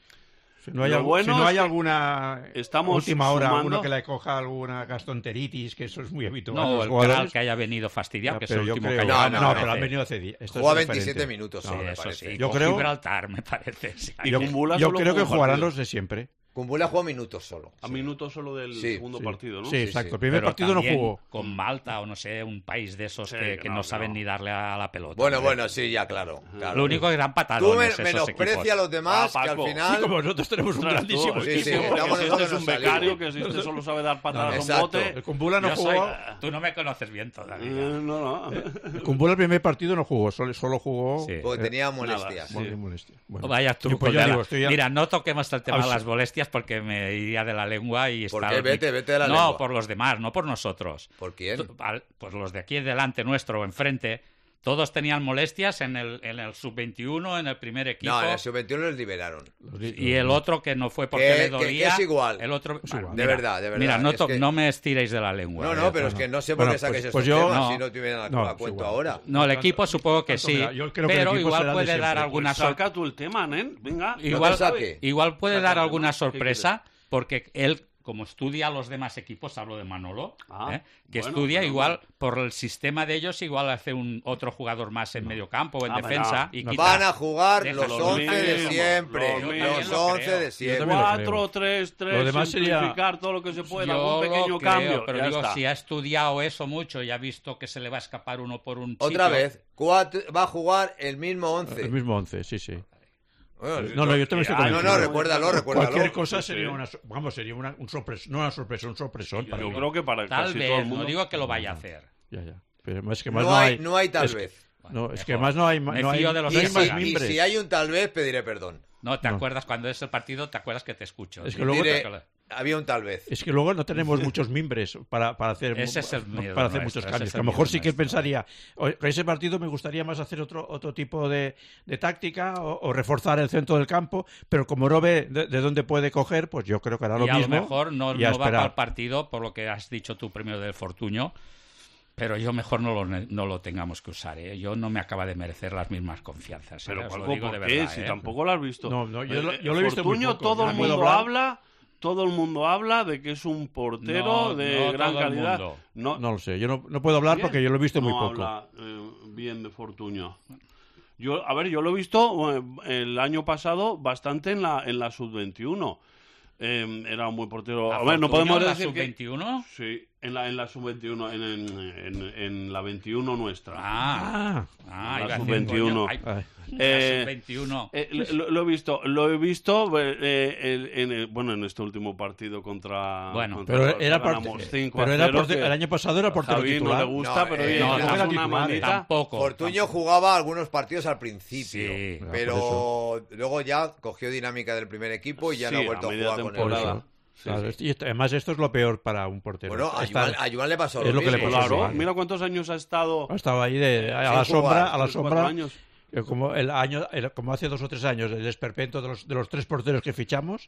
Si no hay, Lo algo- bueno si no es hay que alguna estamos última hora, sumando- alguno que le coja alguna gastroenteritis, que eso es muy habitual. en No, los el jugadores. canal que haya venido fastidiado, Ya, que es pero el yo último creo- que No, haya no, no, no, pero han aparece. venido hace días. Esto Juega es diferente. veintisiete minutos Sí, solo, me eso parece. sí. Yo Con creo- Gibraltar, me parece. sí. Y Yo, Kumbula yo solo creo que jugó un jugarán partido. los de siempre. Kumbula juega minutos solo. A minutos solo del Sí, segundo sí. partido, ¿no? Sí, exacto. sí. El primer Pero partido no también jugó. con Malta o no sé, un país de esos Sí, que, que que no, no, que saben no. ni darle a la pelota. Bueno, hombre. bueno, sí, ya, claro. claro. Lo único que dan Tú patadones men- esos menosprecia equipos. a los demás, Ah, que al Paco. final... Sí, como nosotros tenemos un Ostras, grandísimo tú, Sí, es sí, que equipo. estamos si este nosotros es un nos becario, salimos. que si este solo sabe dar patadas con Exacto. bote. El Kumbula no Yo jugó. soy- Tú no me conoces bien Eh, todavía. no, no. El Kumbula el primer partido no jugó, solo, solo jugó. Sí. Porque tenía Nada, molestias. sí. Bueno, molestia. Bueno. Vaya tú, Yo, pues con yo la- digo, estoy ya- Mira, no toquemos el tema de Abs- las molestias porque me iría de la lengua y ¿Por está qué? el- Vete, vete de la no, lengua. por los demás, no por nosotros. ¿Por quién? Tú- al- Pues los de aquí delante nuestro, enfrente, todos tenían molestias en el, en el sub veintiuno, en el primer equipo. No, en el sub veintiuno les liberaron. Y el otro que no fue porque Que- le que- dolía. que es igual. El otro, Es Bueno, igual. De mira, verdad, de verdad. Mira, no, Es to- que- no me estiréis de la lengua. No, eh. no, pero es que no sé por Bueno, qué saques pues- estos pues yo- temas No. si no te vienen a, No, a es cuento igual. ahora. No, el equipo supongo que Tanto, sí. mira, yo creo que el pero equipo igual será de puede dar siempre. alguna Pues sor- saca tú el tema, nen. Venga. igual, No te saque. igual puede Saca dar el alguna tema. ¿Qué sorpresa porque él, como estudia a los demás equipos, hablo de Manolo, Ah, ¿eh? que bueno, estudia bueno, igual bueno. por el sistema de ellos, igual hace un otro jugador más en medio campo o en Ah, defensa no. y No. quita- Van a jugar Deja- los los once de mismos, siempre. los Los mismos. once creo. de Yo siempre. también lo cuatro creo. tres Lo tres, demás sería- simplificar todo lo que se pueda, Yo algún pequeño lo creo, cambio. pero ya digo, está. si ha estudiado eso mucho y ha visto que se le va a escapar uno por un Otra sitio, vez, cuatro, va a jugar el mismo once. El mismo once, sí, sí. Bueno, No, no, yo también estoy Ah, no, convencido. no, recuérdalo, recuérdalo. Cualquier cosa Sí, sería sí. una, so- vamos, sería una, un sorpres, no una sorpresa, un sorpresón para Yo mí. creo que para tal casi vez, todo el mundo. no digo que lo vaya a hacer. Ya, ya. Pero más que más No no, hay, no hay tal es que- vez. No, es que Mejor. más no hay, Me no hay, fío de los no hay Y demás. más si, y mimbres. si hay un tal vez, pediré perdón. No, ¿te No. acuerdas cuando es el partido? ¿Te acuerdas que te escucho? Es que Sí, luego Diré, te- había un tal vez. Es que luego no tenemos muchos mimbres para, para hacer, Ese es el para miedo hacer nuestro, muchos ese cambios. es Que el a lo mejor miedo sí que él nuestro. pensaría, "Oye, con ese partido me gustaría más hacer otro, otro tipo de, de táctica o, o reforzar el centro del campo, pero como no ve de, de dónde puede coger, pues yo creo que hará lo y a mismo. lo mejor no, y a no va esperar. para el partido, por lo que has dicho tú primero del Fortuño, pero yo mejor no lo, ne- no lo tengamos que usar. ¿eh? Yo no me acaba de merecer las mismas confianzas. ¿eh? Pero Os lo Paco, digo de ¿por qué? verdad. Si ¿eh? tampoco lo has visto. No, no, yo lo- Eh, yo lo he visto muy Fortuño, poco. todo Yo el no puedo mundo hablar. habla, todo el mundo habla de que es un portero No, de no gran todo el calidad. mundo. No, No lo sé, yo no, no puedo hablar ¿quién porque yo lo he visto muy no poco. habla eh, bien de Fortuño. Yo, a ver, yo lo he visto eh, el año pasado bastante en la en la sub veintiuno. Eh, era un buen portero. ¿A A ver, no Fortuño podemos en la decir sub que veintiuno? sí, en la en la sub veintiuno, en, en, en, en la veintiuno nuestra. Ah, Ah, ah, la iba a sub decir, veintiuno. coño, ay, ay. la Eh, sub veintiuno. Eh, lo, lo he visto, lo he visto eh, el- en el- bueno en este último partido contra. Bueno, contra pero Barça, era ganamos parte- cinco a pero era cero, porte- que el año pasado era a portero Javi titular. no le gusta, No, pero eh, oye, no, le das era una titular, manita. Tampoco. Fortuño jugaba algunos partidos al principio, Sí. Ah, pero luego ya cogió dinámica del primer equipo y ya no Sí, ha vuelto a a media jugar con temporada. él. Sí, Claro, sí. esto- y esto- además esto es lo peor para un portero. Bueno, a Estar- Joan, a Joan le pasó es lo que le mismo. pasó, Claro, sí. mira cuántos años ha estado. ha estado ahí de, a Sin la sombra, jugar, a la tres, cuatro sombra, años. eh, como el año, el- como hace dos o tres años, el esperpento de los, de los tres porteros que fichamos,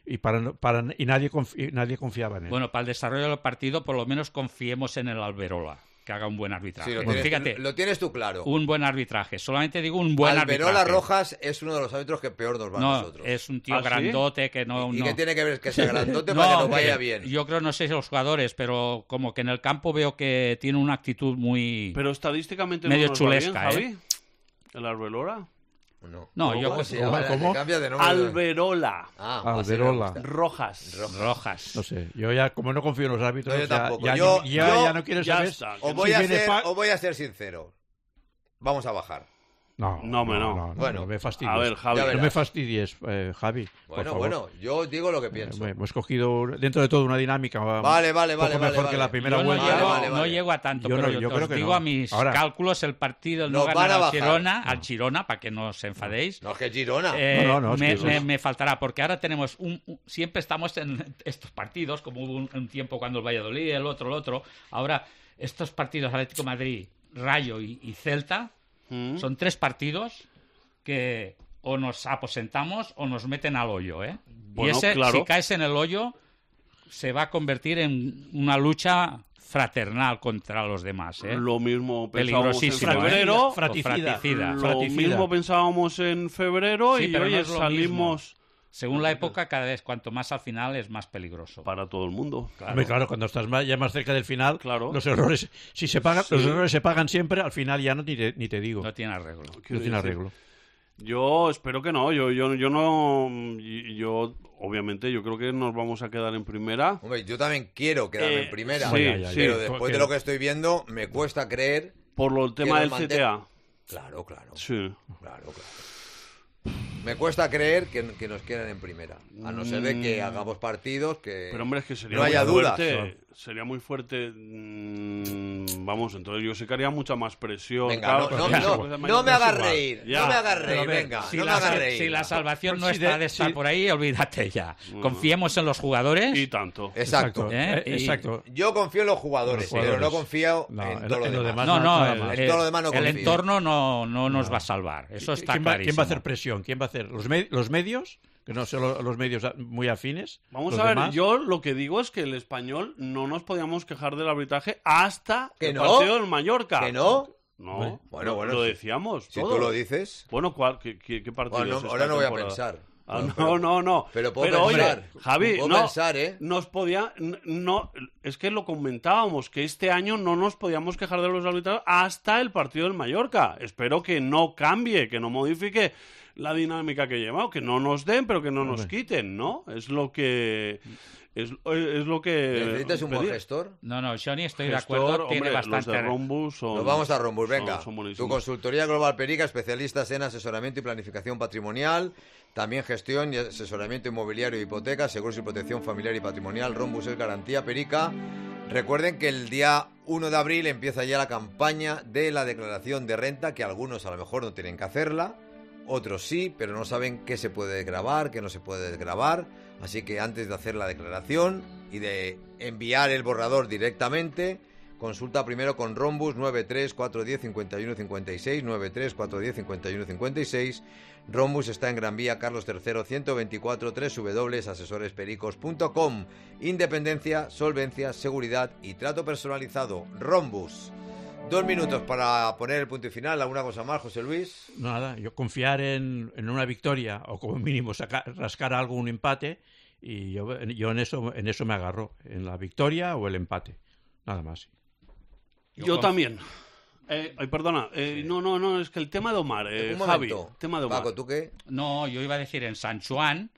y para, para y nadie confi- nadie confiaba en él. Bueno, para el desarrollo del partido, por lo menos confiemos en el Alberola, que haga un buen arbitraje. Sí, lo, Bueno, tienes, fíjate, lo tienes tú claro. un buen arbitraje. Solamente digo un buen Alberola arbitraje. Rojas es uno de los árbitros que peor nos va No, a nosotros. es un tío ¿Ah, sí? grandote que no... ¿Y no. qué tiene que ver que sea grandote No, para que nos hombre, vaya bien? Yo creo, no sé si los jugadores, pero como que en el campo veo que tiene una actitud muy... Pero estadísticamente medio no nos chulesca, va bien, ¿eh? Javi. ¿El Alberola? No, No, ¿Cómo yo- ¿Cómo se ¿Cómo? llama? ¿Cómo? Cambia de nombre. Alberola. Ah, Alberola. así me gusta. Rojas. Rojas. No sé, yo ya, como no confío en los árbitros, No, yo ya, tampoco. ya, Yo- ya, yo- ya no quiero ya saber. está. Os si voy, a viene ser, pa- os voy a ser sincero. Vamos a bajar. No, No, hombre, no. no, Bueno, no me fastidies. a ver, Javi. Ya No verás. me fastidies, eh, Javi. por Bueno, favor. bueno, yo os digo lo que pienso. Eh, hemos cogido dentro de todo una dinámica um, Vale, vale, un poco vale, mejor vale, que vale. la primera Yo no, vuelta. Vale, llego, vale, no vale. llego a tanto, Yo no, pero yo yo creo os que digo no. a mis Ahora- cálculos el partido el Nos no van a ganar al bajar. Girona, al Girona, para que no os enfadéis. No, es que Girona. Eh, No, no, no, es me, que- me- me faltará, porque ahora tenemos un, un- siempre estamos en estos partidos, como hubo un, un tiempo cuando el Valladolid, el otro, el otro. Ahora, estos partidos Atlético de Madrid, Rayo y, y Celta, Mm. son tres partidos que o nos aposentamos o nos meten al hoyo, ¿eh? Bueno, y ese, claro. si caes en el hoyo, se va a convertir en una lucha fraternal contra los demás, ¿eh? Lo mismo pensábamos en Peligrosísimo, ¿eh? febrero. O fratricida. Lo Fratricida. mismo pensábamos en febrero Sí, y pero no oye, es lo salimos Según la época, cada vez cuanto más al final es más peligroso. para todo el mundo. Hombre, claro, cuando estás más- ya más cerca del final, Claro. los errores, si se pagan, Sí. los errores se pagan siempre, al final ya no ni te, ni te digo. No tiene arreglo. No Quiero tiene decir, arreglo. Yo espero que no, yo, yo, yo no, y- yo obviamente yo creo que nos vamos a quedar en primera. Hombre, yo también quiero quedarme Eh, en primera. sí, Ya, ya, ya. Pero sí, después porque- de lo que estoy viendo, me cuesta creer. Por lo, el que tema del nos C T A. Claro, claro. Sí. Claro, claro. Me cuesta creer que, que nos quieran en primera. A no ser de que Mm. hagamos partidos que Pero hombre, es que sería no muy haya dudas. fuerte. Sería muy fuerte. mm, vamos, entonces yo sé que haría mucha más presión. Venga, claro, no, pero no, esa no, cosa no mayor me es hagas igual. reír, Ya. no me hagas Pero reír, a ver, venga, Si no la, me hagas si- reír. si la salvación Pues no si de- está de estar si- por ahí, olvídate ya. Mm. Confiemos en los jugadores. Y tanto. Exacto. ¿Eh? Eh, Y- exacto. Yo confío en los jugadores, Los jugadores. pero no confío No, en en- todo lo en lo demás. demás. No, no, nada el, más. En todo lo demás no el confío. entorno no, no nos va a salvar. Eso está ¿Quién va, clarísimo. quién va a hacer presión? ¿Quién va a hacer? ¿Los, me- los medios? Que no son lo- los medios a- muy afines. Vamos los a ver, demás. yo lo que digo es que el español no nos podíamos quejar del arbitraje hasta ¿Que el no? partido del Mallorca. ¿Que no? No, Bueno, lo- bueno, lo si- decíamos. Si todos. tú lo dices. Bueno, ¿cuál, qué, qué, qué partido Bueno, es esta ahora no voy a temporada? pensar. Ah, No, no, pero- no, no. pero puedo oye, pensar. Javi, Puedo no, pensar, ¿eh? nos podía, n- no, es que lo comentábamos, que este año no nos podíamos quejar de los arbitrajes hasta el partido del Mallorca. Espero que no cambie, que no modifique la dinámica que llevamos, que no nos den, pero que no nos Hombre. quiten, ¿no? Es lo que... Es, es lo que... ¿Necesitas un buen pedí. gestor? No, no, Johnny, estoy de Gestor, acuerdo. hombre, Tiene los bastante. de Rombus son... Nos vamos a Rombus, venga. son- son tu buenísimos. consultoría Global Perica, especialistas en asesoramiento y planificación patrimonial, también gestión y asesoramiento inmobiliario y hipoteca, seguros y protección familiar y patrimonial. Rombus es garantía Perica. Recuerden que el día uno de abril empieza ya la campaña de la declaración de renta, que algunos a lo mejor no tienen que hacerla, otros sí, pero no saben qué se puede grabar, qué no se puede grabar. Así que antes de hacer la declaración y de enviar el borrador directamente, consulta primero con Rombus nueve tres cuatro uno cero cinco uno cinco seis, nueve tres cuatro uno cero cinco uno cinco seis. Rombus está en Gran Vía Carlos tercero ciento veinticuatro, doble u doble u doble u punto asesores pericos punto com. Independencia, solvencia, seguridad y trato personalizado. Rombus. Dos minutos para poner el punto y final. ¿Alguna cosa más, José Luis? Nada, yo confiar en, en una victoria o como mínimo sacar, rascar algo, un empate, y yo, yo en eso en eso me agarro, en la victoria o el empate, nada más. Yo conf- también. Eh, ay, perdona, eh, no, no, no, es que el tema de Omar, eh, Un Javi, momento. tema de Omar. Paco, ¿tú qué? No, yo iba a decir en San Juan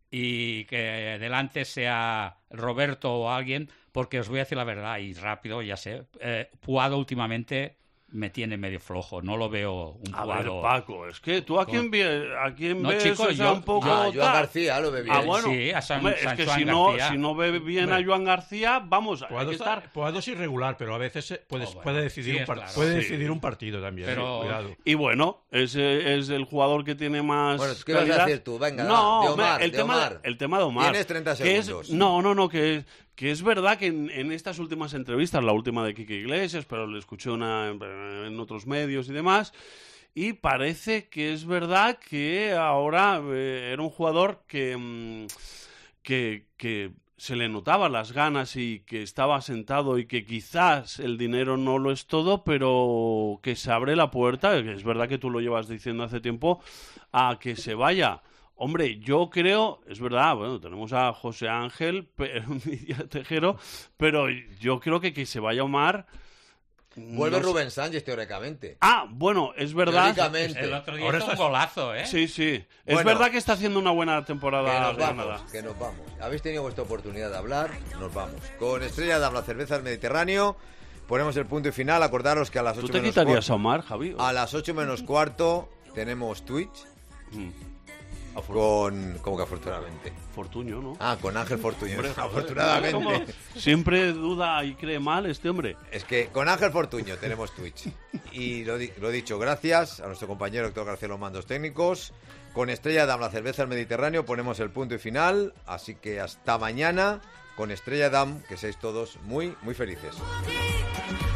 y que delante sea Roberto o alguien, porque os voy a decir la verdad y rápido, ya sé. Eh, Puado últimamente me tiene medio flojo, no lo veo un A ver, Puado. Paco, es que tú a quién, ve- a quién No, ves chico, o sea, yo- un poco Ah, Joan tal? García lo ve bien. Ah, bueno, Sí, a San- hombre, es San que Juan si no, García. si no ve bien Hombre. a Joan García, vamos, hay Puado, que está- estar... Puado es irregular, pero a veces eh, puedes, Oh, bueno, puede decidir, sí, un, es par- claro. puede Sí. decidir un partido también. Pero- eh, cuidado. Y bueno, es, eh, es el jugador que tiene más Bueno, ¿qué vas a calidad. decir tú? Venga, no, va, de hombre, Omar, el de tema, Omar. el tema de Omar. Tienes treinta que es- segundos. no, no, no, que, que es verdad que en, en estas últimas entrevistas, la última de Quique Iglesias, pero le escuché una en, en otros medios y demás, y parece que es verdad que ahora eh, era un jugador que... mm, que, que se le notaban las ganas y que estaba sentado y que quizás el dinero no lo es todo, pero que se abre la puerta, que es verdad que tú lo llevas diciendo hace tiempo, a que se vaya. Hombre, yo creo, es verdad, bueno, tenemos a José Ángel Tejero, pero yo creo que que se vaya Omar... Vuelve no Rubén Sánchez, teóricamente. Ah, bueno, es verdad. Teóricamente. El otro día hizo un golazo, ¿eh? Sí, sí. Bueno, es verdad que está haciendo una buena Que temporada. nos Granada. vamos, que nos vamos. Habéis tenido vuestra oportunidad de hablar, nos vamos. Con Estrella Damm, la cerveza del Mediterráneo, ponemos el punto y final. Acordaros que a las ocho ¿Tú te menos quitarías cuarto, a Omar, Javi? a las ocho menos cuarto tenemos Twitch. Mm. Con... ¿Cómo que afortunadamente? Fortuño, ¿no? Ah, con Ángel Fortuño. Hombre, afortunadamente. ¿cómo? Siempre duda y cree mal este hombre. Es que con Ángel Fortuño tenemos Twitch. Y lo, di- lo dicho, gracias a nuestro compañero Héctor García, los mandos técnicos. Con Estrella Damm, la cerveza del Mediterráneo, ponemos el punto y final. Así que hasta mañana con Estrella Damm, que seáis todos muy, muy felices.